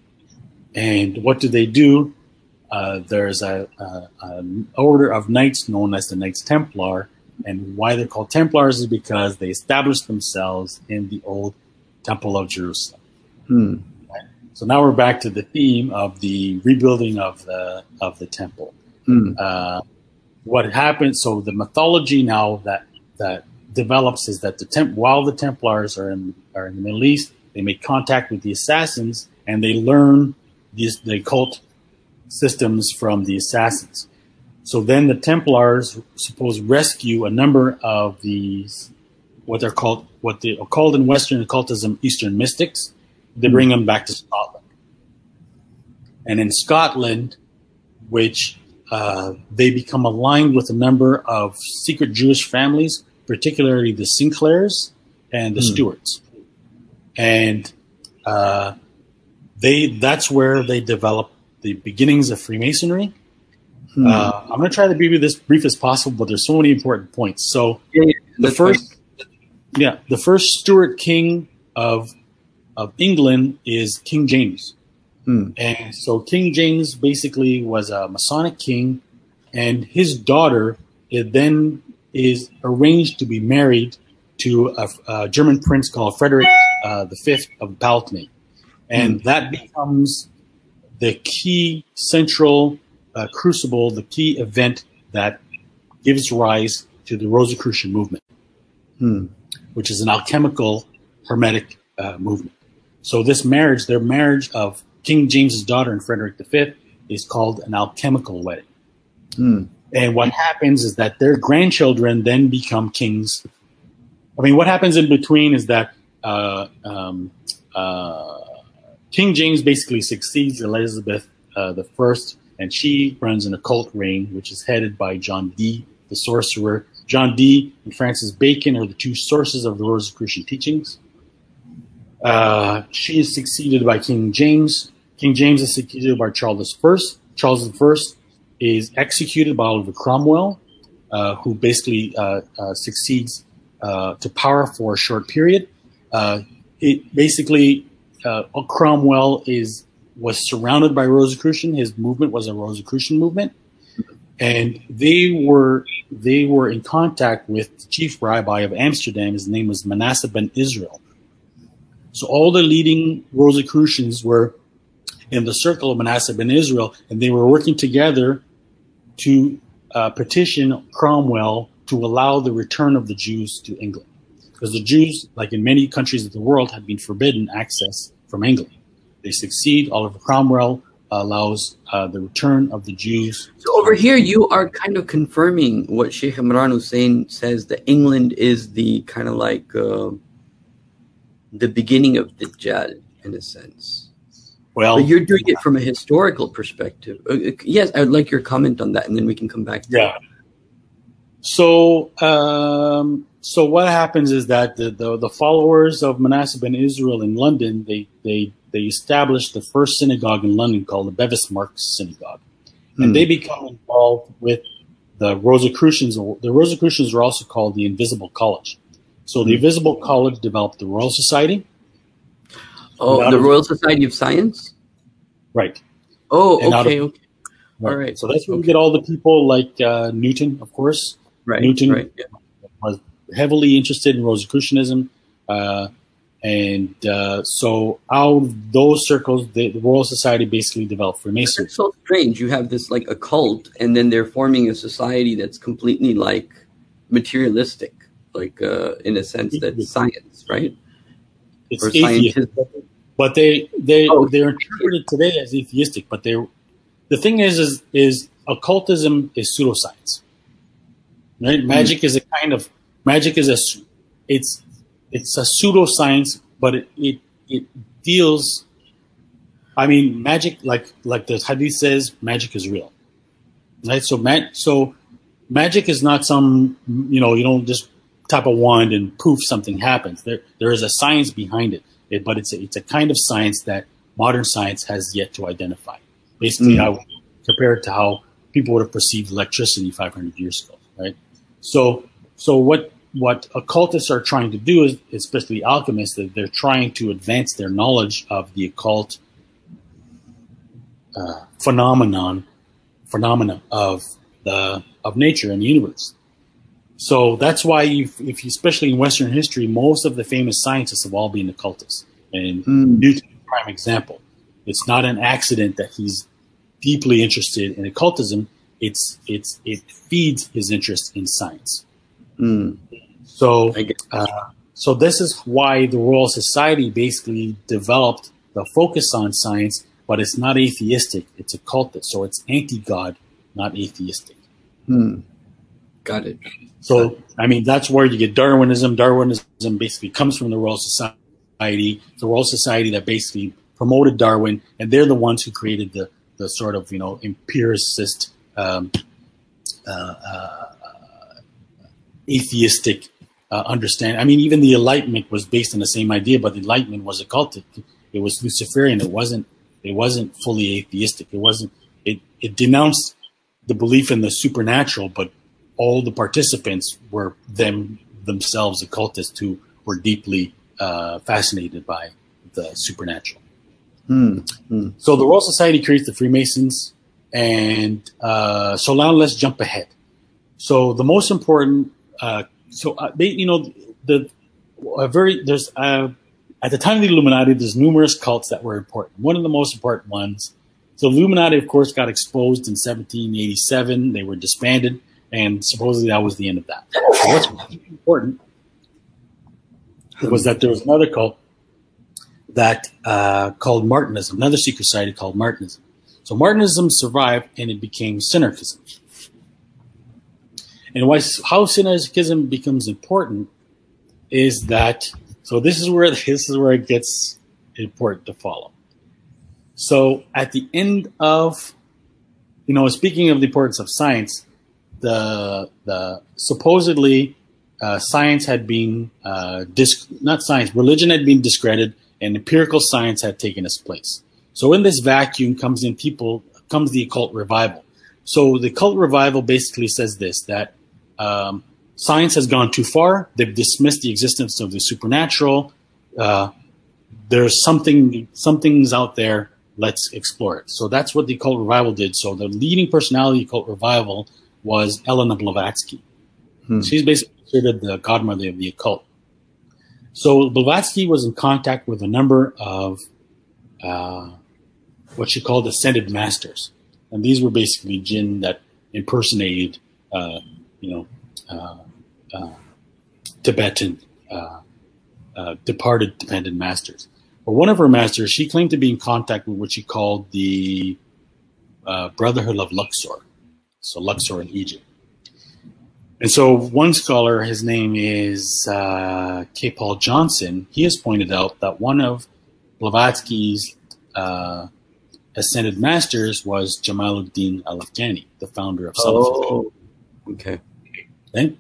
And what do they do? Uh, there's a, a, an order of knights known as the Knights Templar, and why they're called Templars is because they established themselves in the old Temple of Jerusalem. Hmm. So now we're back to the theme of the rebuilding of the of the temple. Hmm. Uh, what happens? So the mythology now that that develops is that the temp while the Templars are in are in the Middle East, they make contact with the assassins and they learn these the occult systems from the assassins. So then the Templars suppose rescue a number of these what they're called what they are called in Western occultism Eastern mystics. They bring them back to Scotland. And in Scotland, which uh, they become aligned with a number of secret Jewish families, particularly the Sinclairs and the mm. Stuarts. And uh, they that's where they develop the beginnings of Freemasonry. Mm. Uh, I'm going to try to be this brief as possible, but there's so many important points. So yeah, yeah, the first, fine. yeah, the first Stuart king of of England is King James. Hmm. And so King James basically was a Masonic king, and his daughter it then is arranged to be married to a, a German prince called Frederick uh, the Fifth of Palatinate. And hmm. that becomes the key central uh, crucible, the key event that gives rise to the Rosicrucian movement, hmm. which is an alchemical hermetic uh, movement. So this marriage, their marriage of King James's daughter and Frederick the Fifth, is called an alchemical wedding. Hmm. And what happens is that their grandchildren then become kings. I mean, what happens in between is that uh, um, uh, King James basically succeeds Elizabeth uh, the First, and she runs an occult reign, which is headed by John Dee, the sorcerer. John Dee and Francis Bacon are the two sources of the Rosicrucian teachings. Uh, she is succeeded by King James. King James is succeeded by Charles the First. Charles the First is executed by Oliver Cromwell, uh, who basically uh, uh, succeeds uh, to power for a short period. Uh, it basically uh, Cromwell is was surrounded by Rosicrucian. His movement was a Rosicrucian movement, and they were they were in contact with the chief rabbi of Amsterdam. His name was Manasseh ben Israel. So all the leading Rosicrucians were in the circle of Manasseh ben Israel, and they were working together to uh, petition Cromwell to allow the return of the Jews to England. Because the Jews, like in many countries of the world, had been forbidden access from England. They succeed. Oliver Cromwell allows uh, the return of the Jews. So over here, you are kind of confirming what Sheikh Imran Hussein says, that England is the kind of like... Uh, the beginning of Dajjal, in a sense. Well, but you're doing it from a historical perspective. Uh, yes, I would like your comment on that, and then we can come back to yeah. it. So, um, so what happens is that the, the, the followers of Manasseh ben Israel in London, they, they, they established the first synagogue in London called the Bevis Marks Synagogue. Hmm. And they become involved with the Rosicrucians. The Rosicrucians are also called the Invisible College. So the Invisible College developed the Royal Society. Oh, the Royal Society of Science? Right. Oh, okay, of, okay. All right. So that's where okay. we get all the people like uh, Newton, of course. Right, Newton right, yeah. was heavily interested in Rosicrucianism. Uh, and uh, so out of those circles, the, the Royal Society basically developed Freemasonry. It's so strange. You have this like a cult, and then they're forming a society that's completely like materialistic. Like uh, in a sense that science, right? It's or atheistic, but they they oh, they're interpreted today as atheistic. But they, the thing is, is is occultism is pseudoscience, right? Mm. Magic is a kind of magic is a it's it's a pseudoscience, but it it, it deals. I mean, magic like like the Hadith says, magic is real, right? So mag so magic is not some you know you don't just tap a wand and poof, something happens. There, there is a science behind it, it but it's a, it's a kind of science that modern science has yet to identify. Basically, mm. I would compare it to how people would have perceived electricity five hundred years ago, right? So, so what what occultists are trying to do is, especially alchemists, that they're trying to advance their knowledge of the occult uh, phenomenon, phenomena of the of nature and the universe. So that's why, you, if you, especially in Western history, most of the famous scientists have all been occultists. And Mm. Newton is a prime example. It's not an accident that he's deeply interested in occultism. It's it's it feeds his interest in science. Mm. So I get uh, so this is why the Royal Society basically developed the focus on science, but it's not atheistic. It's occultist. So it's anti-God, not atheistic. Mm. Got it. So, I mean, that's where you get Darwinism. Darwinism basically comes from the Royal Society, the Royal Society that basically promoted Darwin, and they're the ones who created the, the sort of, you know, empiricist, um, uh, uh, atheistic uh, understanding. I mean, even the Enlightenment was based on the same idea, but the Enlightenment was occultic. It was Luciferian. It wasn't. It wasn't fully atheistic. It wasn't. It it denounced the belief in the supernatural, but all the participants were them themselves occultists who were deeply uh, fascinated by the supernatural. Mm. Mm. So the Royal Society creates the Freemasons, and uh, so now let's jump ahead. So the most important, uh, so uh, they, you know, the a very there's uh, at the time of the Illuminati, there's numerous cults that were important. One of the most important ones. So Illuminati, of course, got exposed in seventeen eighty-seven. They were disbanded. And supposedly that was the end of that. So what's important was that there was another cult that uh, called Martinism, another secret society called Martinism. So Martinism survived, and it became Synergism. And why, how Synergism becomes important is that, so this is where this is where it gets important to follow. So at the end of, you know, speaking of the importance of science, the the supposedly uh, science had been uh, dis- not science, religion had been discredited, and empirical science had taken its place. So in this vacuum comes in people comes the occult revival. So the occult revival basically says this, that um, science has gone too far. They've dismissed the existence of the supernatural. Uh, there's something something's out there. Let's explore it. So that's what the occult revival did. So the leading personality of the occult revival was Elena Blavatsky. Hmm. She's basically considered the godmother of the occult. So Blavatsky was in contact with a number of uh, what she called ascended masters, and these were basically jinn that impersonated, uh, you know, uh, uh, Tibetan uh, uh, departed Tibetan masters. But one of her masters, she claimed to be in contact with what she called the uh, Brotherhood of Luxor. So Luxor in Egypt. And so one scholar, his name is uh, K. Paul Johnson, he has pointed out that one of Blavatsky's uh, ascended masters was Jamaluddin al-Afghani, the founder of Salafism. Oh, okay. Okay?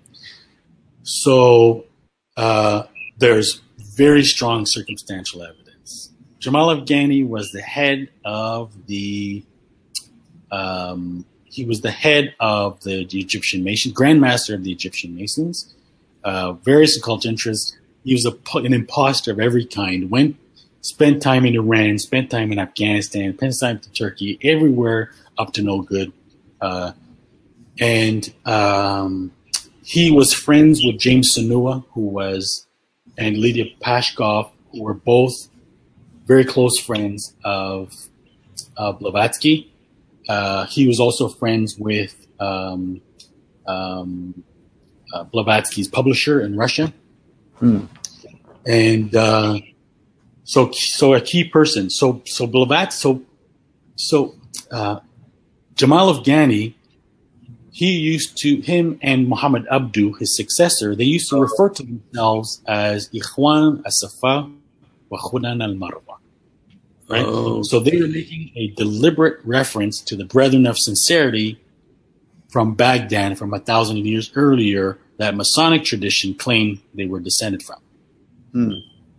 So uh, there's very strong circumstantial evidence. Jamal Afghani was the head of the um, He was the head of the, the Egyptian Masons, Grand Master of the Egyptian Masons, uh, various occult interests. He was a, an imposter of every kind, went, spent time in Iran, spent time in Afghanistan, spent time in Turkey, everywhere up to no good. Uh, and um, he was friends with James Sunua, who was, and Lydia Pashkov, who were both very close friends of, of Blavatsky. Uh, he was also friends with um, um, uh, Blavatsky's publisher in Russia. Hmm. And uh, so so a key person. So so Blavatsky, so, so uh, Jamal Afghani, he used to, him and Muhammad Abdu, his successor, they used to refer to themselves as Ikhwan as-Safa wa Khunan al-Marwa. Right? Oh. So they were making a deliberate reference to the Brethren of Sincerity from Baghdad from a thousand years earlier that Masonic tradition claimed they were descended from. Hmm.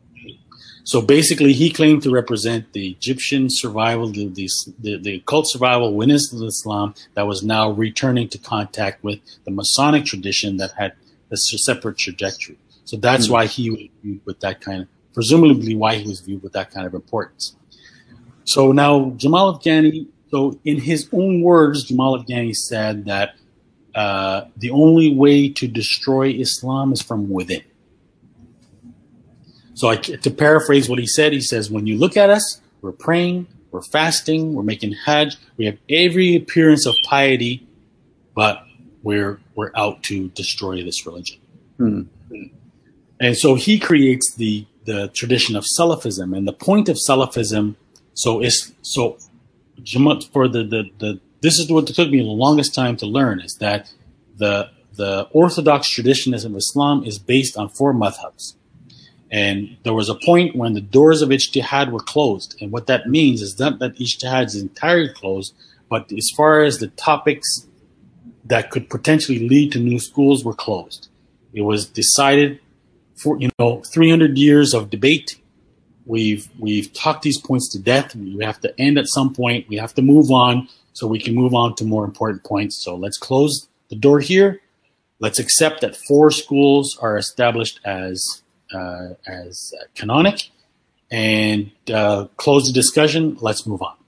So basically, he claimed to represent the Egyptian survival, the, the, the, the occult survival witness of Islam that was now returning to contact with the Masonic tradition that had a separate trajectory. So that's hmm. why he was viewed with that kind of, presumably why he was viewed with that kind of importance. So now Jamal Afghani, so in his own words, Jamal Afghani said that uh, the only way to destroy Islam is from within. So I, to paraphrase what he said, he says, when you look at us, we're praying, we're fasting, we're making hajj, we have every appearance of piety, but we're we're out to destroy this religion. Hmm. And so he creates the the tradition of Salafism, and the point of Salafism. So is so for the, the the this is what took me the longest time to learn, is that the the Orthodox tradition of Islam is based on four madhabs. And there was a point when the doors of ijtihad were closed. And what that means is not that ijtihad is entirely closed, but as far as the topics that could potentially lead to new schools were closed. It was decided for, you know, three hundred years of debate. We've, we've talked these points to death. We have to end at some point. We have to move on so we can move on to more important points. So let's close the door here. Let's accept that four schools are established as Uh, as uh, canonic, and uh, close the discussion. Let's move on.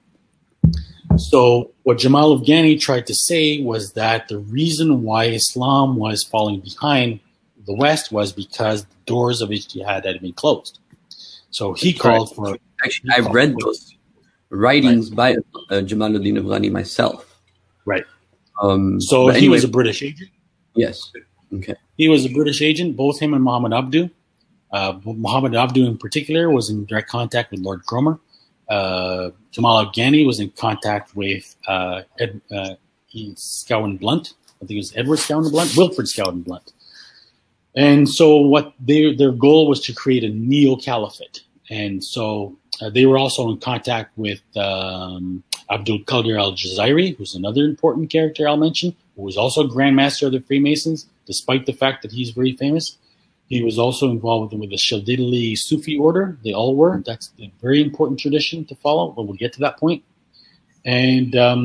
So what Jamal Afghani tried to say was that the reason why Islam was falling behind the West was because the doors of ijtihad had been closed. So he That's called correct. for... Actually, I've read those writings right. by uh, Jamaluddin Afghani myself. Right. Um, so he anyway, was a British agent? Yes. Okay. He was a British agent, both him and Muhammad Abdu. Uh, Muhammad Abdu in particular was in direct contact with Lord Cromer. Uh, Jamal Afghani was in contact with uh, Ed, uh, Scowen Blunt. I think it was Edward Scowen Blunt, Wilfred Scowen Blunt. And so what they, their goal was to create a neo-caliphate. And so uh, they were also in contact with um, Abdul Qadir al-Jazairi, who's another important character I'll mention, who was also Grand Master of the Freemasons, despite the fact that he's very famous. He was also involved with the Shadili Sufi order. They all were. That's a very important tradition to follow, but we'll get to that point. And um,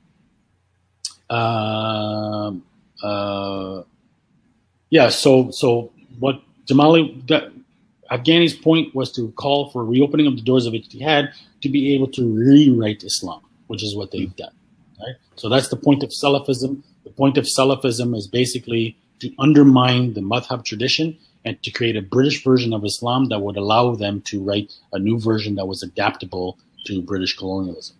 uh, uh, yeah, so so what Jamali Afghani's point was to call for reopening of the doors of ijtihad to be able to rewrite Islam, which is what they've done. Right? So that's the point of Salafism. The point of Salafism is basically to undermine the madhab tradition and to create a British version of Islam that would allow them to write a new version that was adaptable to British colonialism.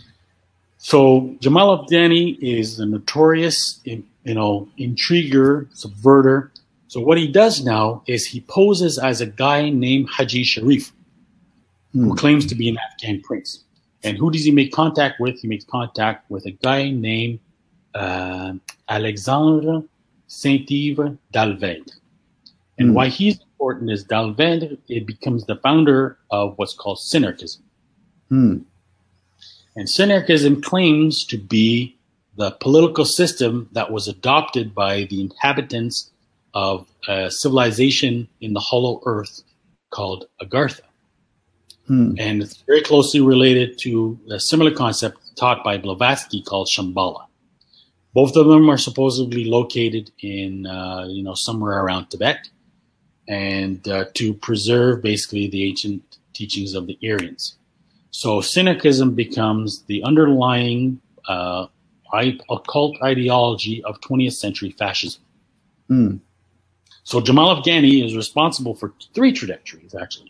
So Jamal Afghani is a notorious, you know, intriguer, subverter. So what he does now is he poses as a guy named Haji Sharif, hmm. who claims to be an Afghan prince. And who does he make contact with? He makes contact with a guy named uh, Alexandre Saint-Yves d'Alvèdre. And mm. why he's important is d'Alvèdre, it becomes the founder of what's called Synarchism. Mm. And Synarchism claims to be the political system that was adopted by the inhabitants of a civilization in the Hollow Earth called Agartha. Mm. And it's very closely related to a similar concept taught by Blavatsky called Shambhala. Both of them are supposedly located in, uh, you know, somewhere around Tibet, and uh, to preserve basically the ancient teachings of the Aryans. So Synarchism becomes the underlying uh, occult ideology of twentieth century fascism. Mm. So Jamal Afghani is responsible for three trajectories, actually.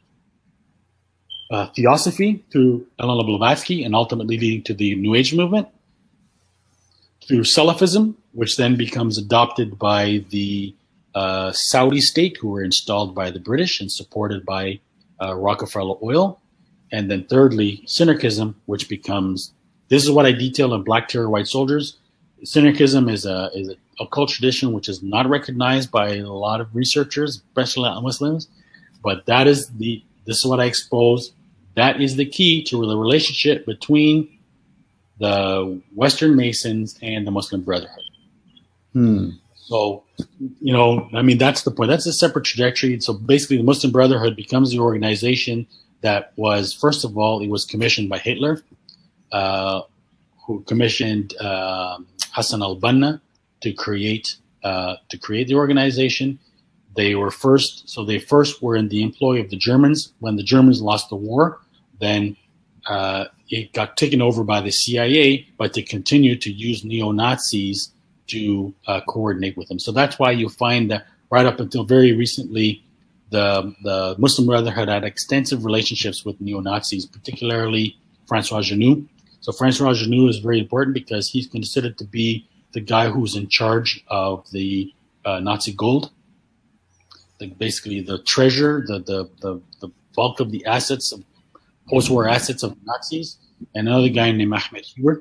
Uh, Theosophy through Elena Blavatsky and ultimately leading to the New Age movement. Through Salafism, which then becomes adopted by the uh, Saudi state, who were installed by the British and supported by uh, Rockefeller Oil. And then thirdly, Synarchism, which becomes, this is what I detail in Black Terror, White Soldiers. Synarchism is a, is a occult tradition which is not recognized by a lot of researchers, especially Muslims. But that is the, this is what I expose. That is the key to the relationship between the Western Masons and the Muslim Brotherhood. Hmm. So, you know, I mean, that's the point. That's a separate trajectory. So basically the Muslim Brotherhood becomes the organization that was, first of all, it was commissioned by Hitler, uh, who commissioned uh, Hassan al-Banna to create uh, to create the organization. They were first, so they first were in the employ of the Germans. When the Germans lost the war, then uh, it got taken over by the C I A, but to continue to use neo-Nazis to uh, coordinate with them. So that's why you find that right up until very recently, the the Muslim Brotherhood had extensive relationships with neo-Nazis, particularly Francois Genoux. So Francois Genoux is very important because he's considered to be the guy who's in charge of the uh, Nazi gold, the, basically the treasure, the, the the the bulk of the assets, of post-war assets of the Nazis. And another guy named Ahmed Hewer,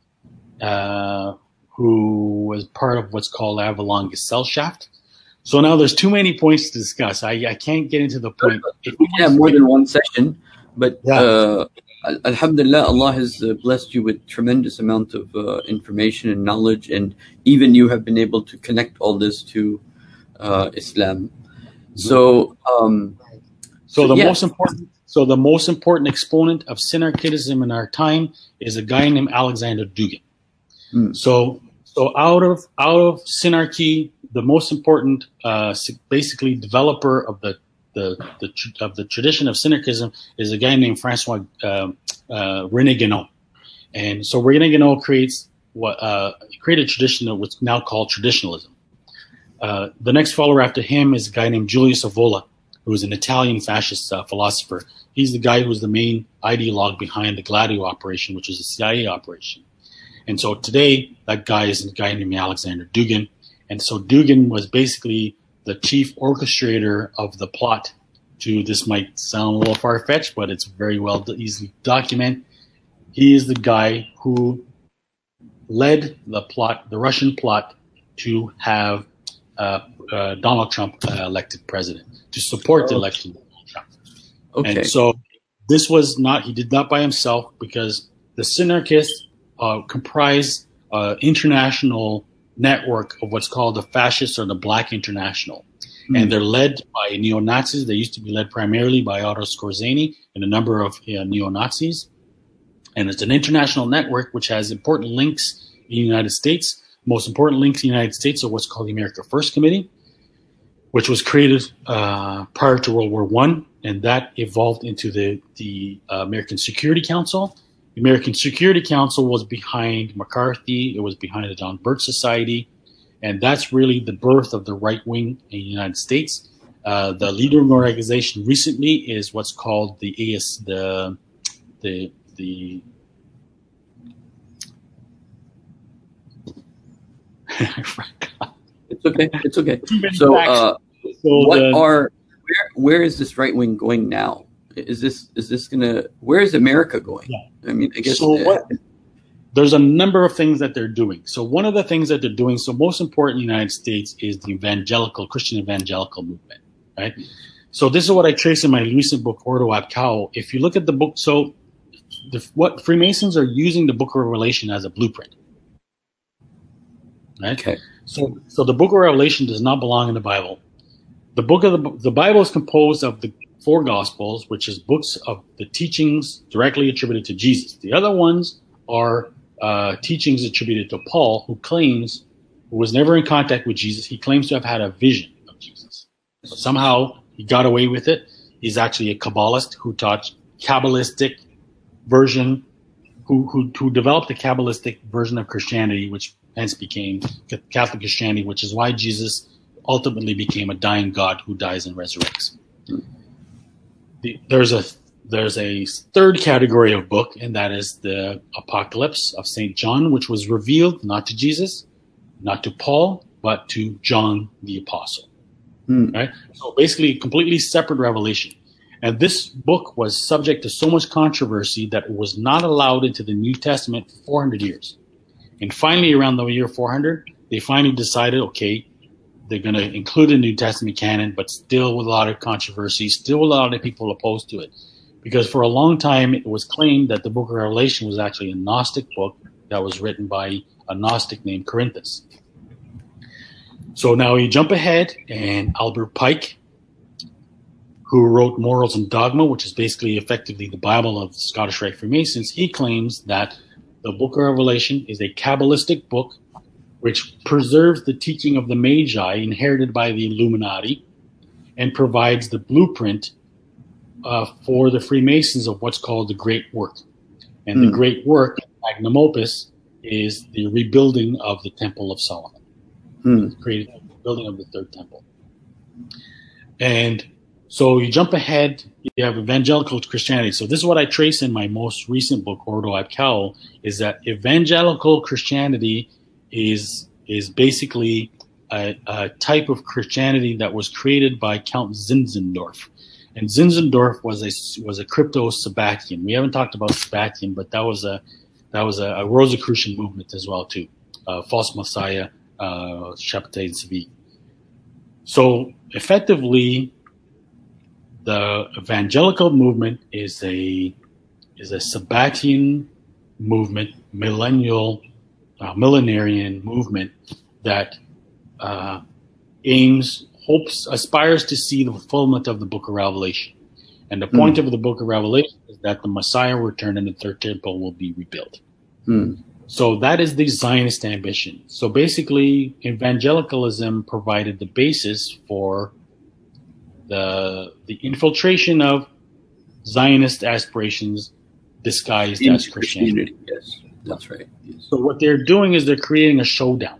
uh, who was part of what's called Avalon Gesellschaft. So now there's too many points to discuss. I, I can't get into the point. We can have more than one session, but yeah. uh, Alhamdulillah, Allah has uh, blessed you with tremendous amount of uh, information and knowledge, and even you have been able to connect all this to uh, Islam. So, um, so, so the yeah. most important, so the most important exponent of Synarchism in our time is a guy named Alexander Dugin. Hmm. So, so out of out of Synarchy, the most important, uh, basically, developer of the the, the of the tradition of Synarchism is a guy named Francois uh, uh, René Guénon, and so René Guénon creates what uh, created a tradition of what's now called traditionalism. Uh, the next follower after him is a guy named Julius Evola, who is an Italian fascist uh, philosopher. He's the guy who's the main ideologue behind the Gladio operation, which is a C I A operation. And so today, that guy is a guy named Alexander Dugin. And so Dugin was basically the chief orchestrator of the plot to, this might sound a little far-fetched, but it's very well easily documented. He is the guy who led the plot, the Russian plot, to have uh, uh, Donald Trump uh, elected president, to support the election of Donald Trump. Okay. And so this was not, he did not by himself, because the Synarchists uh, comprise uh, international network of what's called the fascists or the Black International. Mm. And they're led by neo-Nazis. They used to be led primarily by Otto Skorzeny and a number of uh, neo-Nazis. And it's an international network which has important links in the United States. Most important links in the United States are what's called the America First Committee, which was created uh, prior to World War One, and that evolved into the, the uh, American Security Council. The American Security Council was behind McCarthy. It was behind the John Birch Society. And that's really the birth of the right wing in the United States. Uh, the leading organization recently is what's called the A S, the, the, the, It's okay. It's okay. So, uh, so what the, are, where, where is this right wing going now? Is this is this gonna? Where is America going? Yeah. I mean, I guess. So uh, what, there's a number of things that they're doing. So one of the things that they're doing, so most important in the United States, is the evangelical, Christian evangelical movement, right? So this is what I trace in my recent book, Ordo Ab Chao. If you look at the book, so the, what Freemasons are using the Book of Revelation as a blueprint, right? Okay. So, so the Book of Revelation does not belong in the Bible. The book of the the Bible is composed of the four Gospels, which is books of the teachings directly attributed to Jesus. The other ones are uh, teachings attributed to Paul, who claims, who was never in contact with Jesus. He claims to have had a vision of Jesus. So somehow he got away with it. He's actually a Kabbalist who taught Kabbalistic version, who, who, who developed a Kabbalistic version of Christianity, which hence became Catholic Christianity, which is why Jesus ultimately became a dying God who dies and resurrects. The, there's a there's a third category of book, and that is the Apocalypse of Saint John, which was revealed not to Jesus, not to Paul, but to John the Apostle. Hmm. Right? So basically, completely separate revelation. And this book was subject to so much controversy that it was not allowed into the New Testament for four hundred years. And finally, around the year four hundred, they finally decided, okay, they're going to include the New Testament canon, but still with a lot of controversy, still a lot of people opposed to it. Because for a long time, it was claimed that the Book of Revelation was actually a Gnostic book that was written by a Gnostic named Corinthus. So now you jump ahead, and Albert Pike, who wrote Morals and Dogma, which is basically effectively the Bible of the Scottish Rite Freemasons, he claims that the Book of Revelation is a Kabbalistic book which preserves the teaching of the Magi inherited by the Illuminati and provides the blueprint uh, for the Freemasons of what's called the Great Work. And mm. the Great Work, magnum opus, is the rebuilding of the Temple of Solomon, Hmm. creating the building of the third temple. And so you jump ahead, you have evangelical Christianity. So this is what I trace in my most recent book, Ordo Ab Chao, is that evangelical Christianity is is basically a, a type of Christianity that was created by Count Zinzendorf. And Zinzendorf was a was a crypto Sabbatian. We haven't talked about Sabbatian, but that was a that was a, a Rosicrucian movement as well too. Uh, false Messiah, uh, Chapter Civique. So effectively, the evangelical movement is a is a Sabbatian movement, millennial, uh, millenarian movement that uh, aims, hopes, aspires to see the fulfillment of the Book of Revelation. And the point Mm. of the Book of Revelation is that the Messiah will return and the third temple will be rebuilt. Mm. So that is the Zionist ambition. So basically, evangelicalism provided the basis for the the infiltration of Zionist aspirations disguised as Into Christianity. Christianity, yes, that's right. Yes. So what they're doing is they're creating a showdown.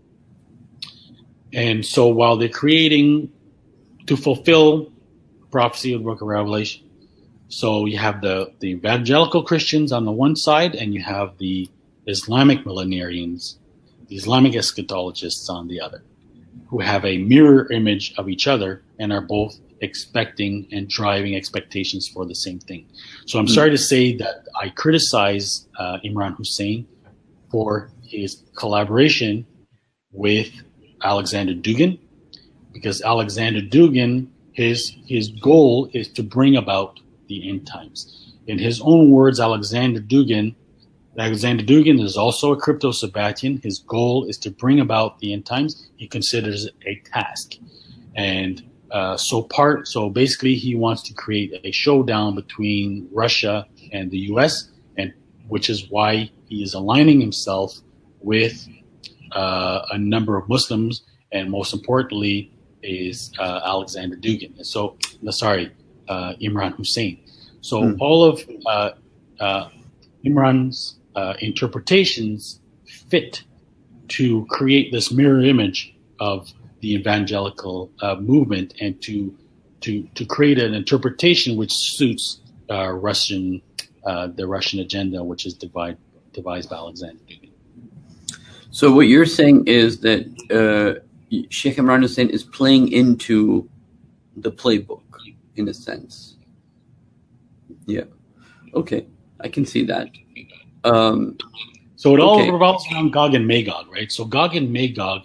And so while they're creating to fulfill prophecy of the Book of Revelation, so you have the, the evangelical Christians on the one side, and you have the Islamic millenarians, the Islamic eschatologists on the other, who have a mirror image of each other and are both expecting and driving expectations for the same thing. So I'm sorry to say that I criticize uh, Imran Hussein for his collaboration with Alexander Dugin, because Alexander Dugin, his his goal is to bring about the end times. In his own words, Alexander Dugin, Alexander Dugin is also a crypto Sabbatian. His goal is to bring about the end times. He considers it a task, and uh, so part. So basically, he wants to create a showdown between Russia and the U S, and which is why he is aligning himself with uh, a number of Muslims, and most importantly is uh, Alexander Dugin. And so, no, sorry, uh, Imran Hussein. So Hmm. all of uh, uh, Imran's uh, interpretations fit to create this mirror image of the evangelical uh, movement, and to to to create an interpretation which suits uh, Russian uh, the Russian agenda, which is divide, devised by Alexander Dugin. So what you're saying is that uh, Sheikh Imran Hussein is playing into the playbook, in a sense. Yeah. Okay, I can see that. Um, So it all Okay. revolves around Gog and Magog, right? So Gog and Magog,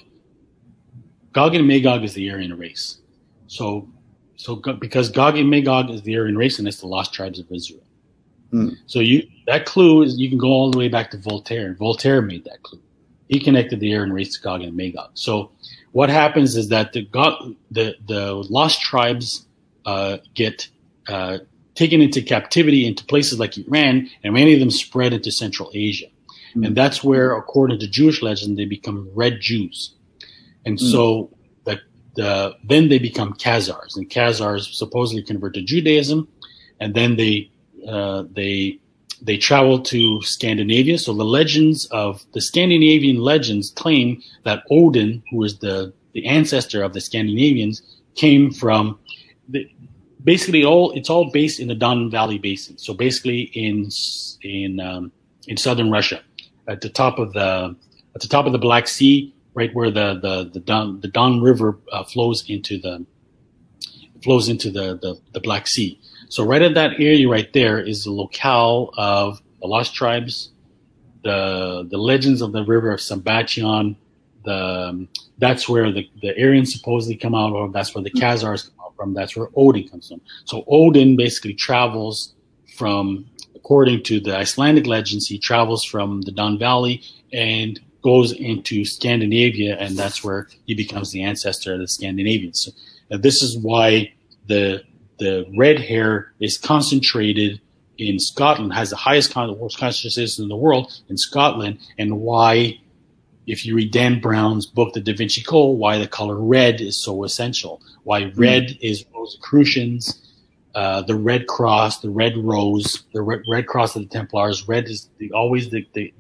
Gog and Magog is the Aryan race. So, so Go- because Gog and Magog is the Aryan race, and it's the lost tribes of Israel. Hmm. So you that clue is you can go all the way back to Voltaire, and Voltaire made that clue. He connected the Aryan race to Gog and Magog. So what happens is that the Gog, the the lost tribes uh, get uh, taken into captivity into places like Iran, and many of them spread into Central Asia. Mm. And that's where, according to Jewish legend, they become red Jews. And Mm. so the, the, then they become Khazars, and Khazars supposedly convert to Judaism, and then they uh, they they travel to Scandinavia. So the legends of the Scandinavian legends claim that Odin, who is the the ancestor of the Scandinavians, came from the, basically all it's all based in the Don Valley Basin. So basically in in um, in southern Russia, at the top of the at the top of the Black Sea, right where the the the Don the Don River uh, flows into the flows into the, the the Black Sea. So right at that area right there is the locale of the lost tribes, the the legends of the river of Sabbatian. The um, that's where the the Aryans supposedly come out of. That's where the Khazars come out from. That's where Odin comes from. So Odin basically travels from, according to the Icelandic legends, he travels from the Don Valley and goes into Scandinavia, and that's where he becomes the ancestor of the Scandinavians. So, uh, this is why the the red hair is concentrated in Scotland, has the highest con- concentration in the world in Scotland, and why, if you read Dan Brown's book, The Da Vinci Code, why the color red is so essential. Why red mm. is Rosicrucians, uh, the Red Cross, the Red Rose, the Red, red Cross of the Templars. Red is the, always the, the, the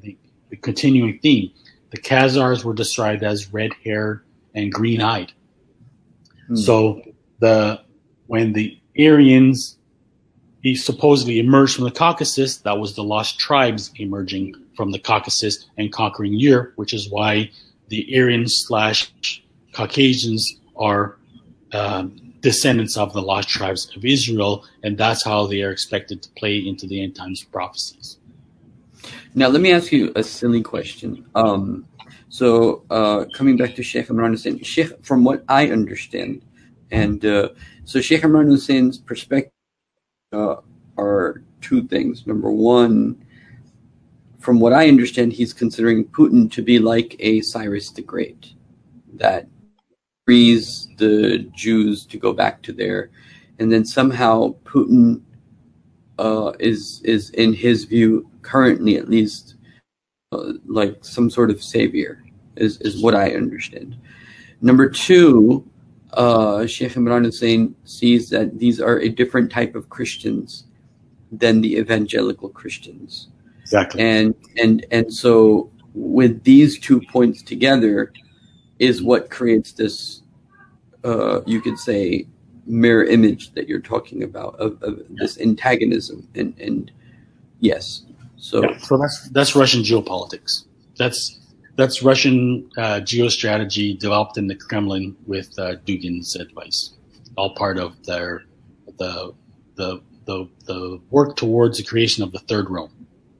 the continuing theme. The Khazars were described as red-haired and green-eyed. Hmm. So the when the Aryans he supposedly emerged from the Caucasus, that was the lost tribes emerging from the Caucasus and conquering Europe, which is why the Aryans slash Caucasians are um, descendants of the lost tribes of Israel, and that's how they are expected to play into the end times prophecies. Now, let me ask you a silly question. Um, so, uh, coming back to Sheikh Imran Hussein, Sheikh, from what I understand, and uh, so Sheikh Imran Hussein's perspective uh, are two things. Number one, from what I understand, he's considering Putin to be like a Cyrus the Great, that frees the Jews to go back to there, and then somehow Putin uh, is is in his view currently at least uh, like some sort of savior is is what I understand. Number two, uh, Sheikh Imran Hussein sees that these are a different type of Christians than the evangelical Christians. Exactly. And and and so with these two points together is what creates this, uh, you could say, mirror image that you're talking about of, of this antagonism. And, and yes, so yeah, so that's that's Russian geopolitics. That's that's Russian uh, geostrategy developed in the Kremlin with uh, Dugin's advice. All part of their the the the the work towards the creation of the Third Rome.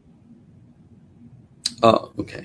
Oh, okay.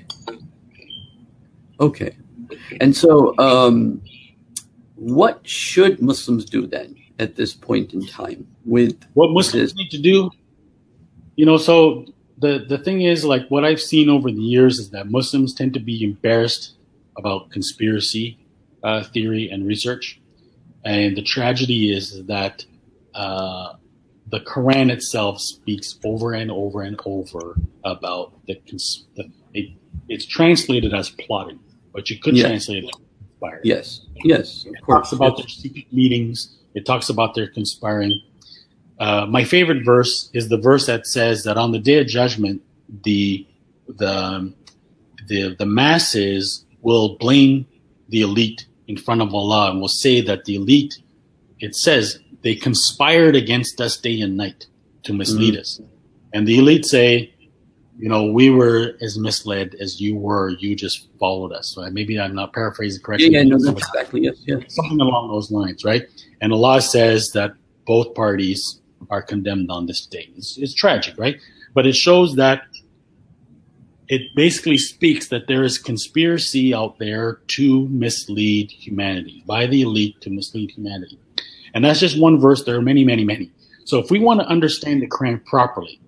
Okay. And so, um, what should Muslims do then at this point in time with what Muslims this? need to do? You know, so the, the thing is, like what I've seen over the years is that Muslims tend to be embarrassed about conspiracy uh, theory and research. And the tragedy is that uh, the Quran itself speaks over and over and over about the, the it, it's translated as plotting, but you could yes. translate it as conspiring. Yes, yes, of it course. talks about yes. their secret meetings. It talks about their conspiring. Uh, my favorite verse is the verse that says that on the day of judgment, the the the the masses will blame the elite in front of Allah and will say that the elite, it says, they conspired against us day and night to mislead mm-hmm. us. And the elite say, you know, we were as misled as you were. You just followed us. So maybe I'm not paraphrasing correctly. Yeah, yeah no, that's exactly yes, yes. Something along those lines, right? And Allah says that both parties are condemned on this day. It's, it's tragic, right? But it shows that it basically speaks that there is conspiracy out there to mislead humanity, by the elite to mislead humanity. And that's just one verse. There are many, many, many. So if we want to understand the Quran properly,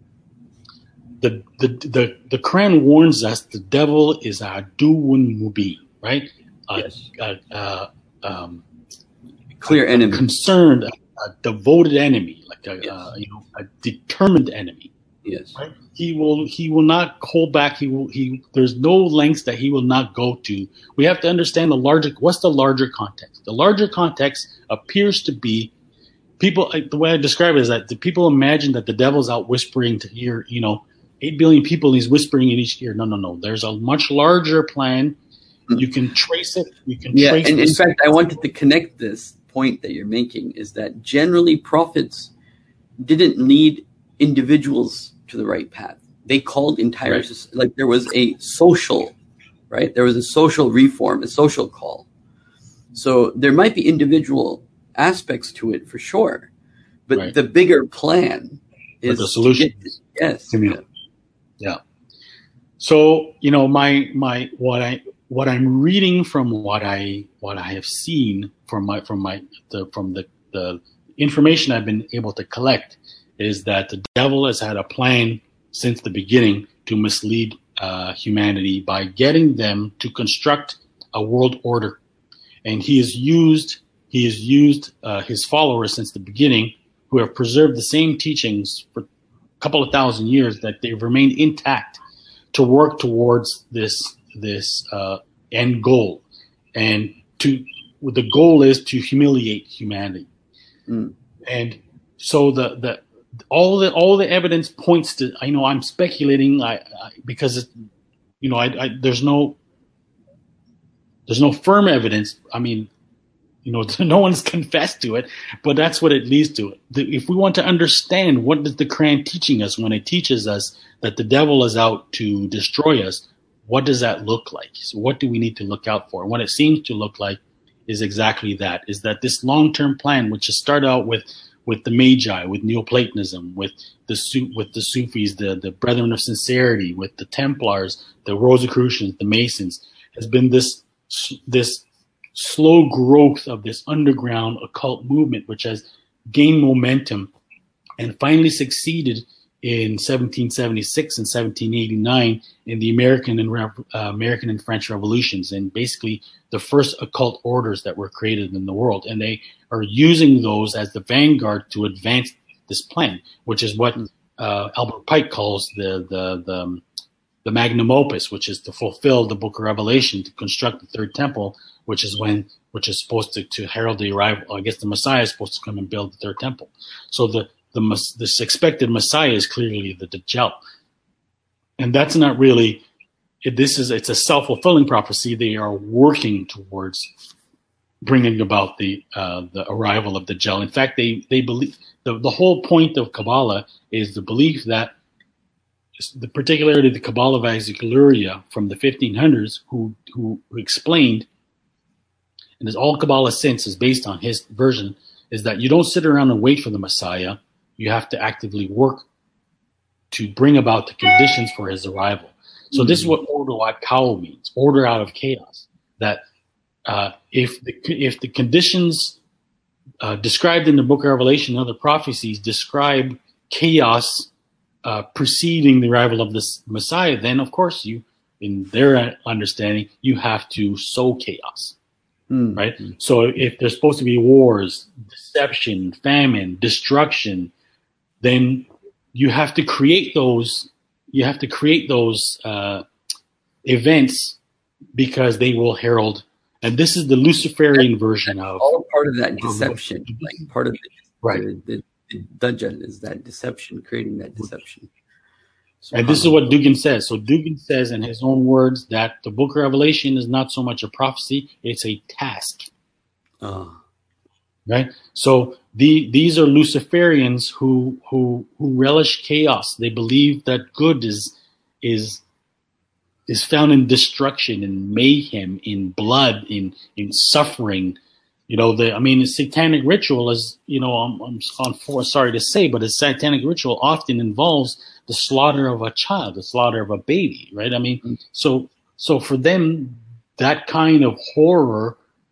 the the the, the Quran warns us the devil is aduwwun mubin, right? Yes. A, a, a, um, clear a, enemy, a concerned, a, a devoted enemy, like a, yes. uh, you know, a determined enemy. Yes. Right? He will he will not hold back. He will he. There's no lengths that he will not go to. We have to understand the larger. What's the larger context? The larger context appears to be people. The way I describe it is that the people imagine that the devil's out whispering to ear. You know, eight billion people. He's whispering in each ear. No, no, no. There's a much larger plan. You can trace it. You can yeah, trace. and in fact, I wanted to connect this point that you're making is that generally prophets didn't lead individuals to the right path. They called entire right. like there was a social, right? There was a social reform, a social call. So there might be individual aspects to it for sure, but right. the bigger plan is but the solution. To get, yes, yeah. yeah. So you know, my my what I what I'm reading from what I what I have seen from my from my the, from the the information I've been able to collect is that the devil has had a plan since the beginning to mislead uh, humanity by getting them to construct a world order, and he has used he has used uh, his followers since the beginning, who have preserved the same teachings for a couple of thousand years, that they've remained intact, to work towards this this uh, end goal, and to the goal is to humiliate humanity, mm. and so the the. All the all the evidence points to. I know I'm speculating I, I, because it, you know, I, I, there's no there's no firm evidence. I mean, you know, no one's confessed to it, but that's what it leads to. If we want to understand what is the Quran teaching us when it teaches us that the devil is out to destroy us, what does that look like? So what do we need to look out for? And what it seems to look like is exactly that, is that this long-term plan, which has started out with with the Magi, with Neoplatonism, with the with the Sufis, the, the Brethren of Sincerity, with the Templars, the Rosicrucians, the Masons, has been this this slow growth of this underground occult movement, which has gained momentum and finally succeeded in seventeen seventy-six and seventeen eighty-nine in the American and uh, American and French revolutions, and basically the first occult orders that were created in the world. And they are using those as the vanguard to advance this plan, which is what uh, Albert Pike calls the the the, the magnum opus, which is to fulfill the Book of Revelation, to construct the third temple, which is when which is supposed to, to herald the arrival. I guess the Messiah is supposed to come and build the third temple. So the The, this expected Messiah is clearly the Dajjal. And that's not really, it, this is, it's a self-fulfilling prophecy. They are working towards bringing about the uh, the arrival of Dajjal. In fact, they, they believe, the, the whole point of Kabbalah is the belief that, the particularity of the Kabbalah of Isaac Luria from the fifteen hundreds, who, who, who explained, and as all Kabbalah since is based on his version, is that you don't sit around and wait for the Messiah. You have to actively work to bring about the conditions for his arrival. So mm-hmm. This is what order wat kau means, order out of chaos. That uh, if the if the conditions uh, described in the Book of Revelation and other prophecies describe chaos uh, preceding the arrival of this Messiah, then of course you, in their understanding, you have to sow chaos. Mm-hmm. Right? So if there's supposed to be wars, deception, famine, destruction, then you have to create those. You have to create those uh, events because they will herald. And this is the Luciferian version of all part of that deception. Um, like part of the, right. the, the, the Dajjal is that deception, creating that deception. So and this is what Dugan says. So Dugan says in his own words that the Book of Revelation is not so much a prophecy; it's a task. Oh. Right. So the these are Luciferians who who who relish chaos. They believe that good is is is found in destruction, in mayhem, in blood, in in suffering. You know, the I mean, the satanic ritual is, you know, I'm, I'm on for, sorry to say, but a satanic ritual often involves the slaughter of a child, the slaughter of a baby, right? I mean, mm-hmm. so so for them, that kind of horror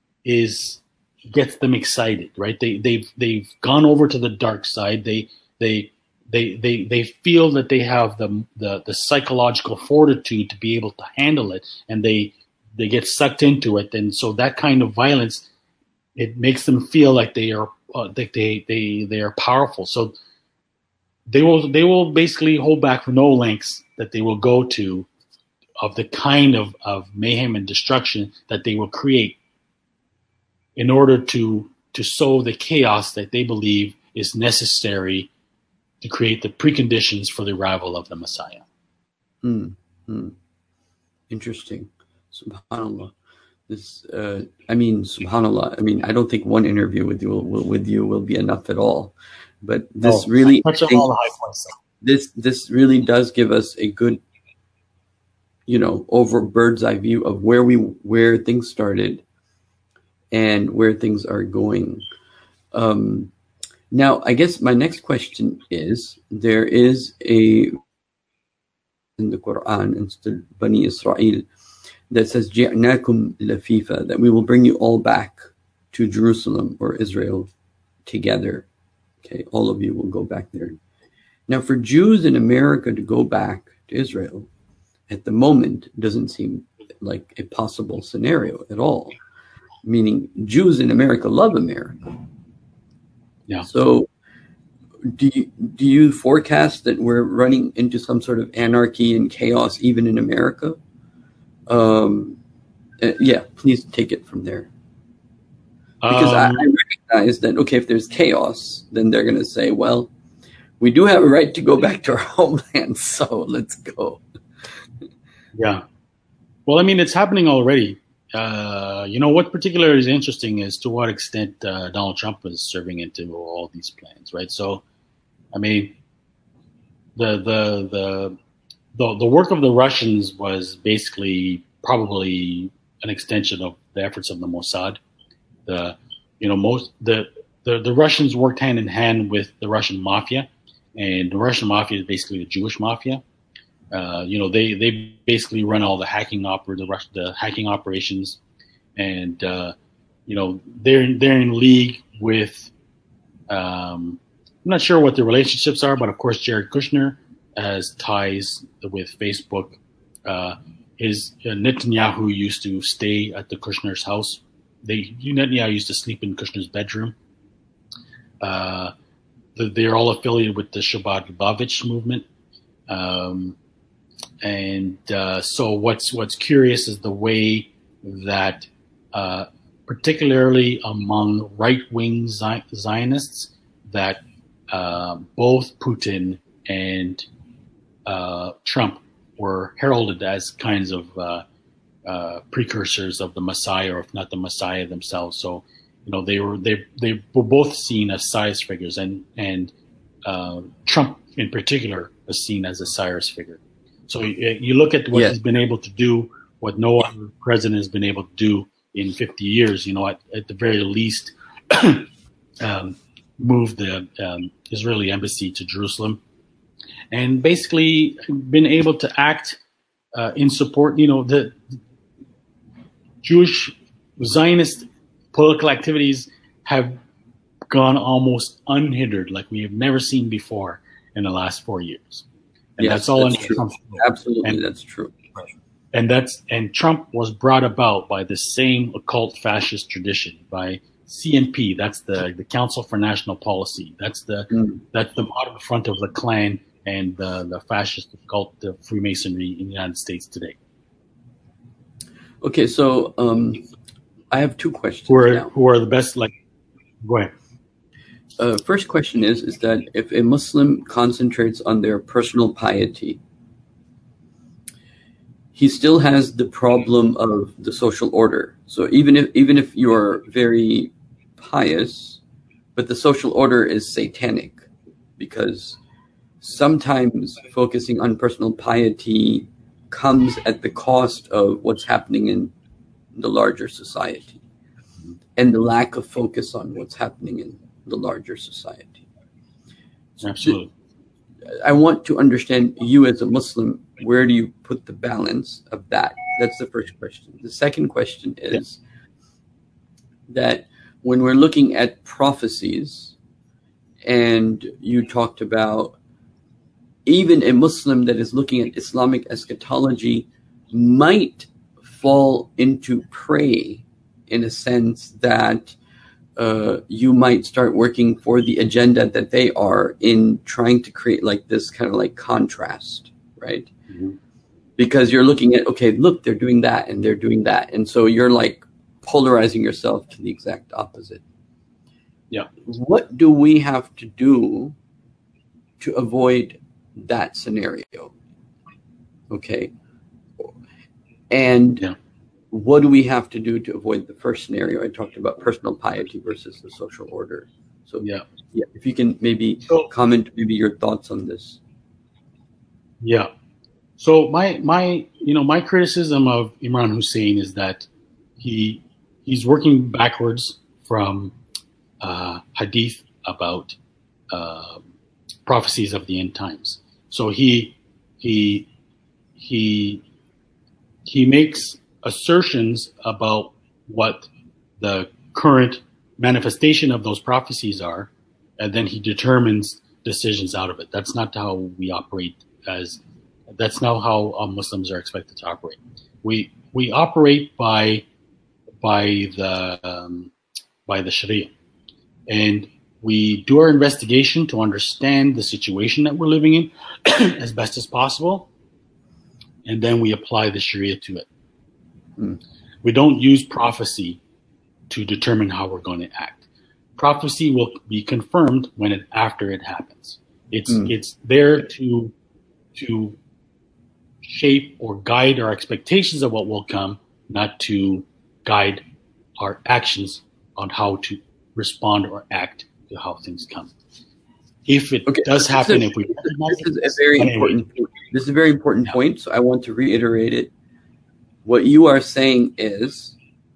is gets them excited, right? They they've they've gone over to the dark side. They they they they they feel that they have the the, the psychological fortitude to be able to handle it, and they they get sucked into it. And so that kind of violence, it makes them feel like they are uh, that they they they are powerful. So they will they will basically hold back for no lengths that they will go to of the kind of, of mayhem and destruction that they will create in order to to sow the chaos that they believe is necessary to create the preconditions for the arrival of the Messiah. Hmm. Hmm. Interesting. Subhanallah. This, uh, I mean, Subhanallah. I mean, I don't think one interview with you will, will with you will be enough at all. But this no, really, touch on all the high points. This this really does give us a good, you know, over bird's eye view of where we where things started and where things are going. Um, now, I guess my next question is: there is a in the Quran, instead of Bani Israel, that says "Ji'nakum lafifa," that we will bring you all back to Jerusalem or Israel together. Okay, all of you will go back there. Now, for Jews in America to go back to Israel at the moment doesn't seem like a possible scenario at all. Meaning, Jews in America love America. Yeah. So, do you, do you forecast that we're running into some sort of anarchy and chaos even in America? Um, uh, yeah, please take it from there. Because um, I, I recognize that, okay, if there's chaos, then they're going to say, well, we do have a right to go back to our homeland, so let's go. Yeah. Well, I mean, it's happening already. Uh, you know, what particularly is interesting is to what extent uh, Donald Trump is serving into all these plans, right? So, I mean, the the the the, the work of the Russians was basically probably an extension of the efforts of the Mossad. The you know most the the, the Russians worked hand in hand with the Russian mafia, and the Russian mafia is basically the Jewish mafia. Uh, you know, they, they basically run all the hacking oper the, the hacking operations, and uh, you know they're they're in league with. Um, I'm not sure what the relationships are, but of course Jared Kushner has ties with Facebook. Uh, his uh, Netanyahu used to stay at the Kushner's house. They Netanyahu used to sleep in Kushner's bedroom. Uh, they're all affiliated with the Shabbat Lubavitch movement. Um, And uh, so what's what's curious is the way that, uh, particularly among right-wing Zionists, that uh, both Putin and uh, Trump were heralded as kinds of uh, uh, precursors of the Messiah, or if not the Messiah themselves. So, you know, they were they they were both seen as Cyrus figures, and and uh, Trump in particular was seen as a Cyrus figure. So you look at what yes. he's been able to do, what no other president has been able to do in fifty years. You know, at, at the very least, um, move the um, Israeli embassy to Jerusalem, and basically been able to act uh, in support. You know, the Jewish Zionist political activities have gone almost unhindered, like we have never seen before in the last four years. And yes, that's all that's under true. Trump's rule. Absolutely, and, that's true. And that's and Trump was brought about by the same occult fascist tradition, by C N P. That's the, the Council for National Policy. That's the mm. that's the modern front of the Klan and the, the fascist occult, the Freemasonry in the United States today. Okay, so um, I have two questions. Who are now. who are the best? Like, go ahead. Uh, first question is, is that if a Muslim concentrates on their personal piety, he still has the problem of the social order. So even if even if you're very pious, but the social order is satanic, because sometimes focusing on personal piety comes at the cost of what's happening in the larger society and the lack of focus on what's happening in the larger society. Absolutely. I want to understand, you as a Muslim, where do you put the balance of that? That's the first question. The second question is yeah. that when we're looking at prophecies, and you talked about even a Muslim that is looking at Islamic eschatology might fall into prey, in a sense that Uh, you might start working for the agenda that they are in, trying to create like this kind of like contrast, right? Mm-hmm. Because you're looking at, okay, look, they're doing that and they're doing that. And so you're like polarizing yourself to the exact opposite. Yeah. What do we have to do to avoid that scenario? Okay. And yeah. What do we have to do to avoid the first scenario? I talked about personal piety versus the social order. So yeah, yeah. If you can maybe so, comment, maybe your thoughts on this. Yeah. So my my you know my criticism of Imran Hussein is that he he's working backwards from uh, hadith about uh, prophecies of the end times. So he he he he makes assertions about what the current manifestation of those prophecies are, and then he determines decisions out of it. That's not how we operate as that's not how uh, Muslims are expected to operate. We we operate by by the um, by the Sharia, and we do our investigation to understand the situation that we're living in as best as possible, and then we apply the Sharia to it. Hmm. We don't use prophecy to determine how we're going to act. Prophecy will be confirmed when it after it happens. It's hmm. it's there to to shape or guide our expectations of what will come, not to guide our actions on how to respond or act to how things come. If it okay, does happen, a, if we recognize this is a very anyway, important point. This is a very important yeah. point, so I want to reiterate it. What you are saying is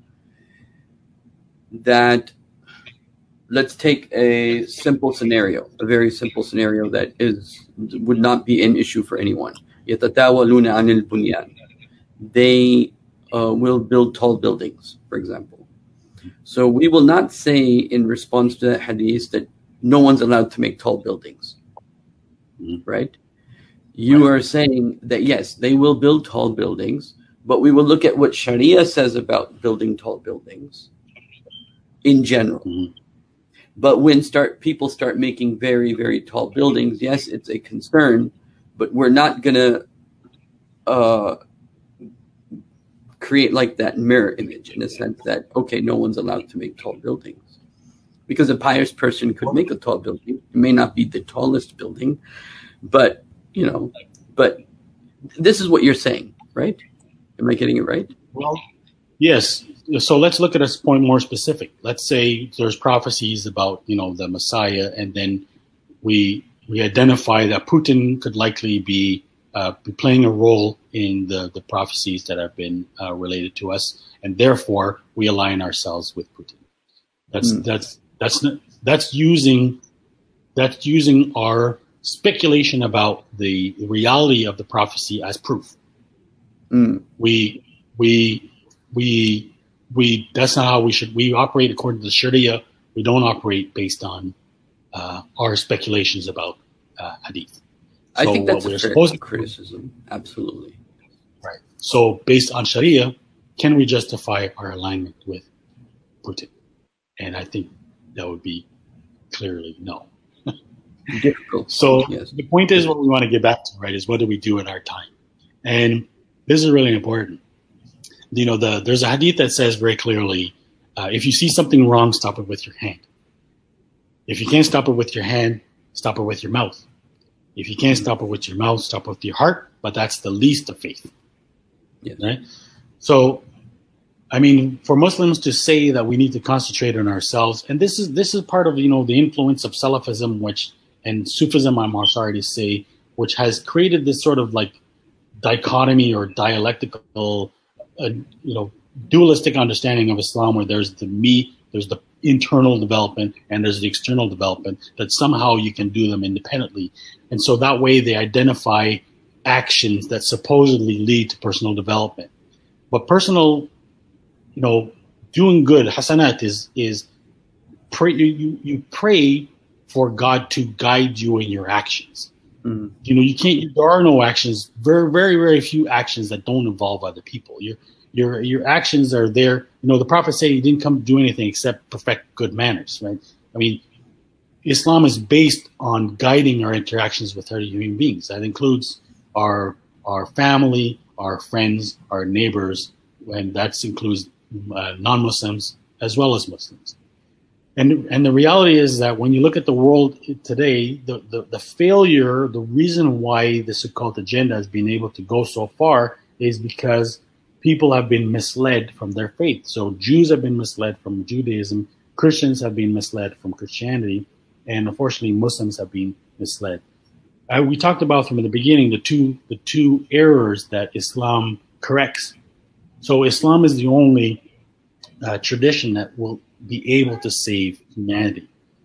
that let's take a simple scenario, a very simple scenario that is would not be an issue for anyone. يَتَتَاوَلُونَ عَنِ الْبُنْيَانِ. They uh, will build tall buildings, for example. So we will not say in response to that hadith that no one's allowed to make tall buildings, right? You are saying that, yes, they will build tall buildings, but we will look at what Sharia says about building tall buildings in general. Mm-hmm. But when start people start making very, very tall buildings, yes, it's a concern, but we're not going to uh, create like that mirror image in a sense that, okay, no one's allowed to make tall buildings. Because a pious person could make a tall building. It may not be the tallest building, but, you know, but this is what you're saying, right? Am I getting it right? Well, yes. So let's look at a point more specific. Let's say there's prophecies about, you know, the Messiah, and then we we identify that Putin could likely be, uh, be playing a role in the, the prophecies that have been uh, related to us, and therefore we align ourselves with Putin. That's mm. that's that's not, that's using that's using our speculation about the reality of the prophecy as proof. Mm. We we we we that's not how we should we operate according to the Sharia. We don't operate based on uh, our speculations about uh, hadith. So I think that's what we're a fair supposed to criticism. Absolutely. Right. So based on Sharia, can we justify our alignment with Putin? And I think that would be clearly no. Difficult. So yes. The point is, what we want to get back to, right, is what do we do in our time? And this is really important. You know, the there's a hadith that says very clearly, uh, if you see something wrong, stop it with your hand. If you can't stop it with your hand, stop it with your mouth. If you can't stop it with your mouth, stop it with your heart. But that's the least of faith. Yes. Right? So, I mean, for Muslims to say that we need to concentrate on ourselves, and this is this is part of, you know, the influence of Salafism, which and Sufism, I'm sorry to say, which has created this sort of like dichotomy or dialectical, uh, you know, dualistic understanding of Islam, where there's the me, there's the internal development, and there's the external development, that somehow you can do them independently. And so that way they identify actions that supposedly lead to personal development. But personal, you know, doing good, hasanat, is is pray, you, you pray for God to guide you in your actions. Mm-hmm. You know, you can't. There are no actions. Very, very, very few actions that don't involve other people. Your your your actions are there. You know, the Prophet said he didn't come to do anything except perfect good manners. Right? I mean, Islam is based on guiding our interactions with other human beings. That includes our our family, our friends, our neighbors, and that includes uh, non-Muslims as well as Muslims. And and the reality is that when you look at the world today, the, the, the failure, the reason why this occult agenda has been able to go so far is because people have been misled from their faith. So Jews have been misled from Judaism, Christians have been misled from Christianity, and unfortunately Muslims have been misled. Uh, we talked about from the beginning the two the two errors that Islam corrects. So Islam is the only uh, tradition that will be able to save humanity,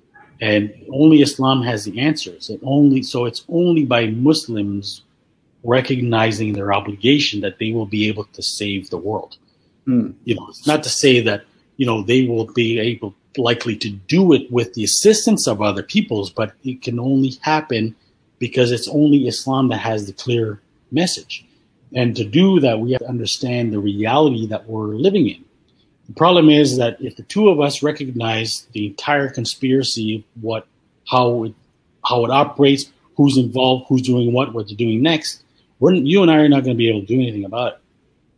and only Islam has the answers. And only so it's only by Muslims recognizing their obligation that they will be able to save the world. Mm. You know, it's not to say that, you know, they will be able likely to do it with the assistance of other peoples, but it can only happen because it's only Islam that has the clear message. And to do that, we have to understand the reality that we're living in. The problem is that if the two of us recognize the entire conspiracy, what, how it, how it operates, who's involved, who's doing what, what they're doing next, we're, you and I are not going to be able to do anything about it.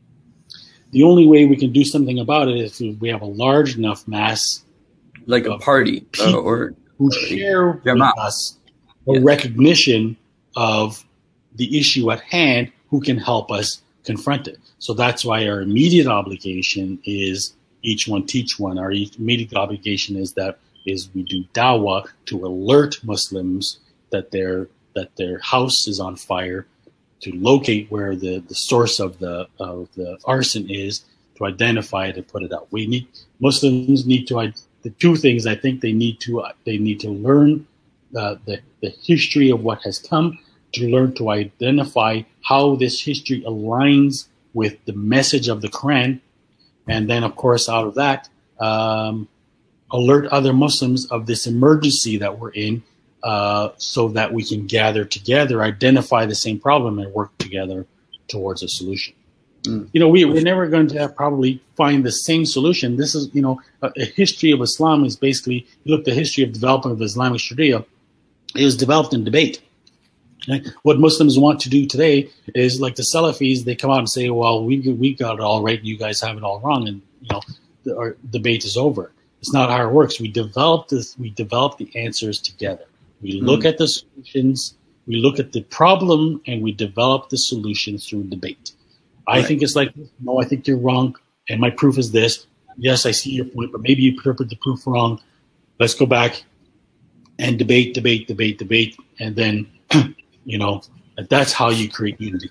The only way we can do something about it is if we have a large enough mass, like a party, uh, or who share with us a recognition of the issue at hand, who can help us confront it. So that's why our immediate obligation is each one teach one. Our immediate obligation is that is we do dawah to alert Muslims that their that their house is on fire, to locate where the, the source of the of the arson is, to identify it and put it out. We need Muslims need to the two things I think they need to they need to learn uh, the the history of what has come, to learn to identify how this history aligns with the message of the Quran, and then of course out of that um, alert other Muslims of this emergency that we're in, uh, so that we can gather together, identify the same problem, and work together towards a solution. Mm. You know, we, we're never going to probably find the same solution. This is, you know, a, a history of Islam is basically, you look at the history of development of Islamic Sharia, it was developed in debate. Okay? What Muslims want to do today is, like the Salafis, they come out and say, well, we we got it all right, you guys have it all wrong, and, you know, the, our debate is over. It's not how it works. We develop this. We develop the answers together. We look mm. at the solutions. We look at the problem, and we develop the solutions through debate. I right. think it's like, no, I think you're wrong, and my proof is this. Yes, I see your point, but maybe you interpret the proof wrong. Let's go back and debate, debate, debate, debate, and then, you know, that's how you create unity.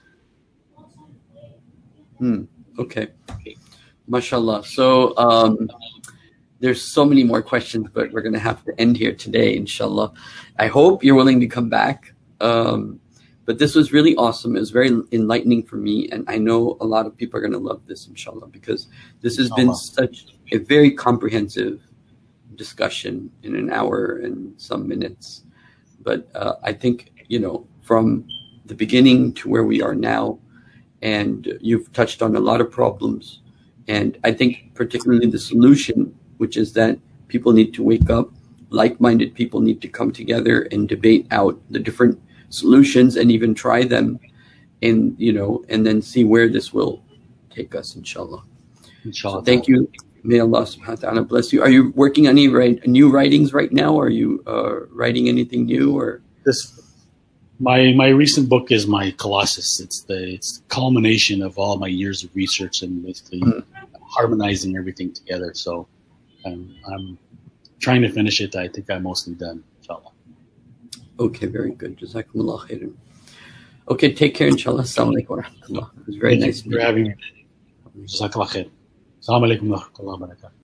Hmm. Okay. Mashallah. So, um, there's so many more questions, but we're going to have to end here today, inshallah. I hope you're willing to come back. Um, but this was really awesome. It was very enlightening for me. And I know a lot of people are going to love this, inshallah, because this has been such a very comprehensive discussion in an hour and some minutes. But uh, I think, you know, from the beginning to where we are now, and you've touched on a lot of problems. And I think particularly the solution, which is that people need to wake up, like-minded people need to come together and debate out the different solutions and even try them, and, you know, and then see where this will take us, inshallah. Inshallah. So thank you. May Allah subhanahu wa ta'ala bless you. Are you working on any write, new writings right now? Are you uh, writing anything new? Or this, my my recent book is my Colossus. It's the it's the culmination of all my years of research and basically mm. harmonizing everything together. So I'm, I'm trying to finish it. I think I'm mostly done, inshallah. Okay, very good. Jazakumullah khairan. Okay, take care, inshallah. Assalamu alaikum wa rahmatullah. It was very Thank nice you for having me. Jazakallah khair. Assalamu alaikum wa rahmatullahi wa barakatuh.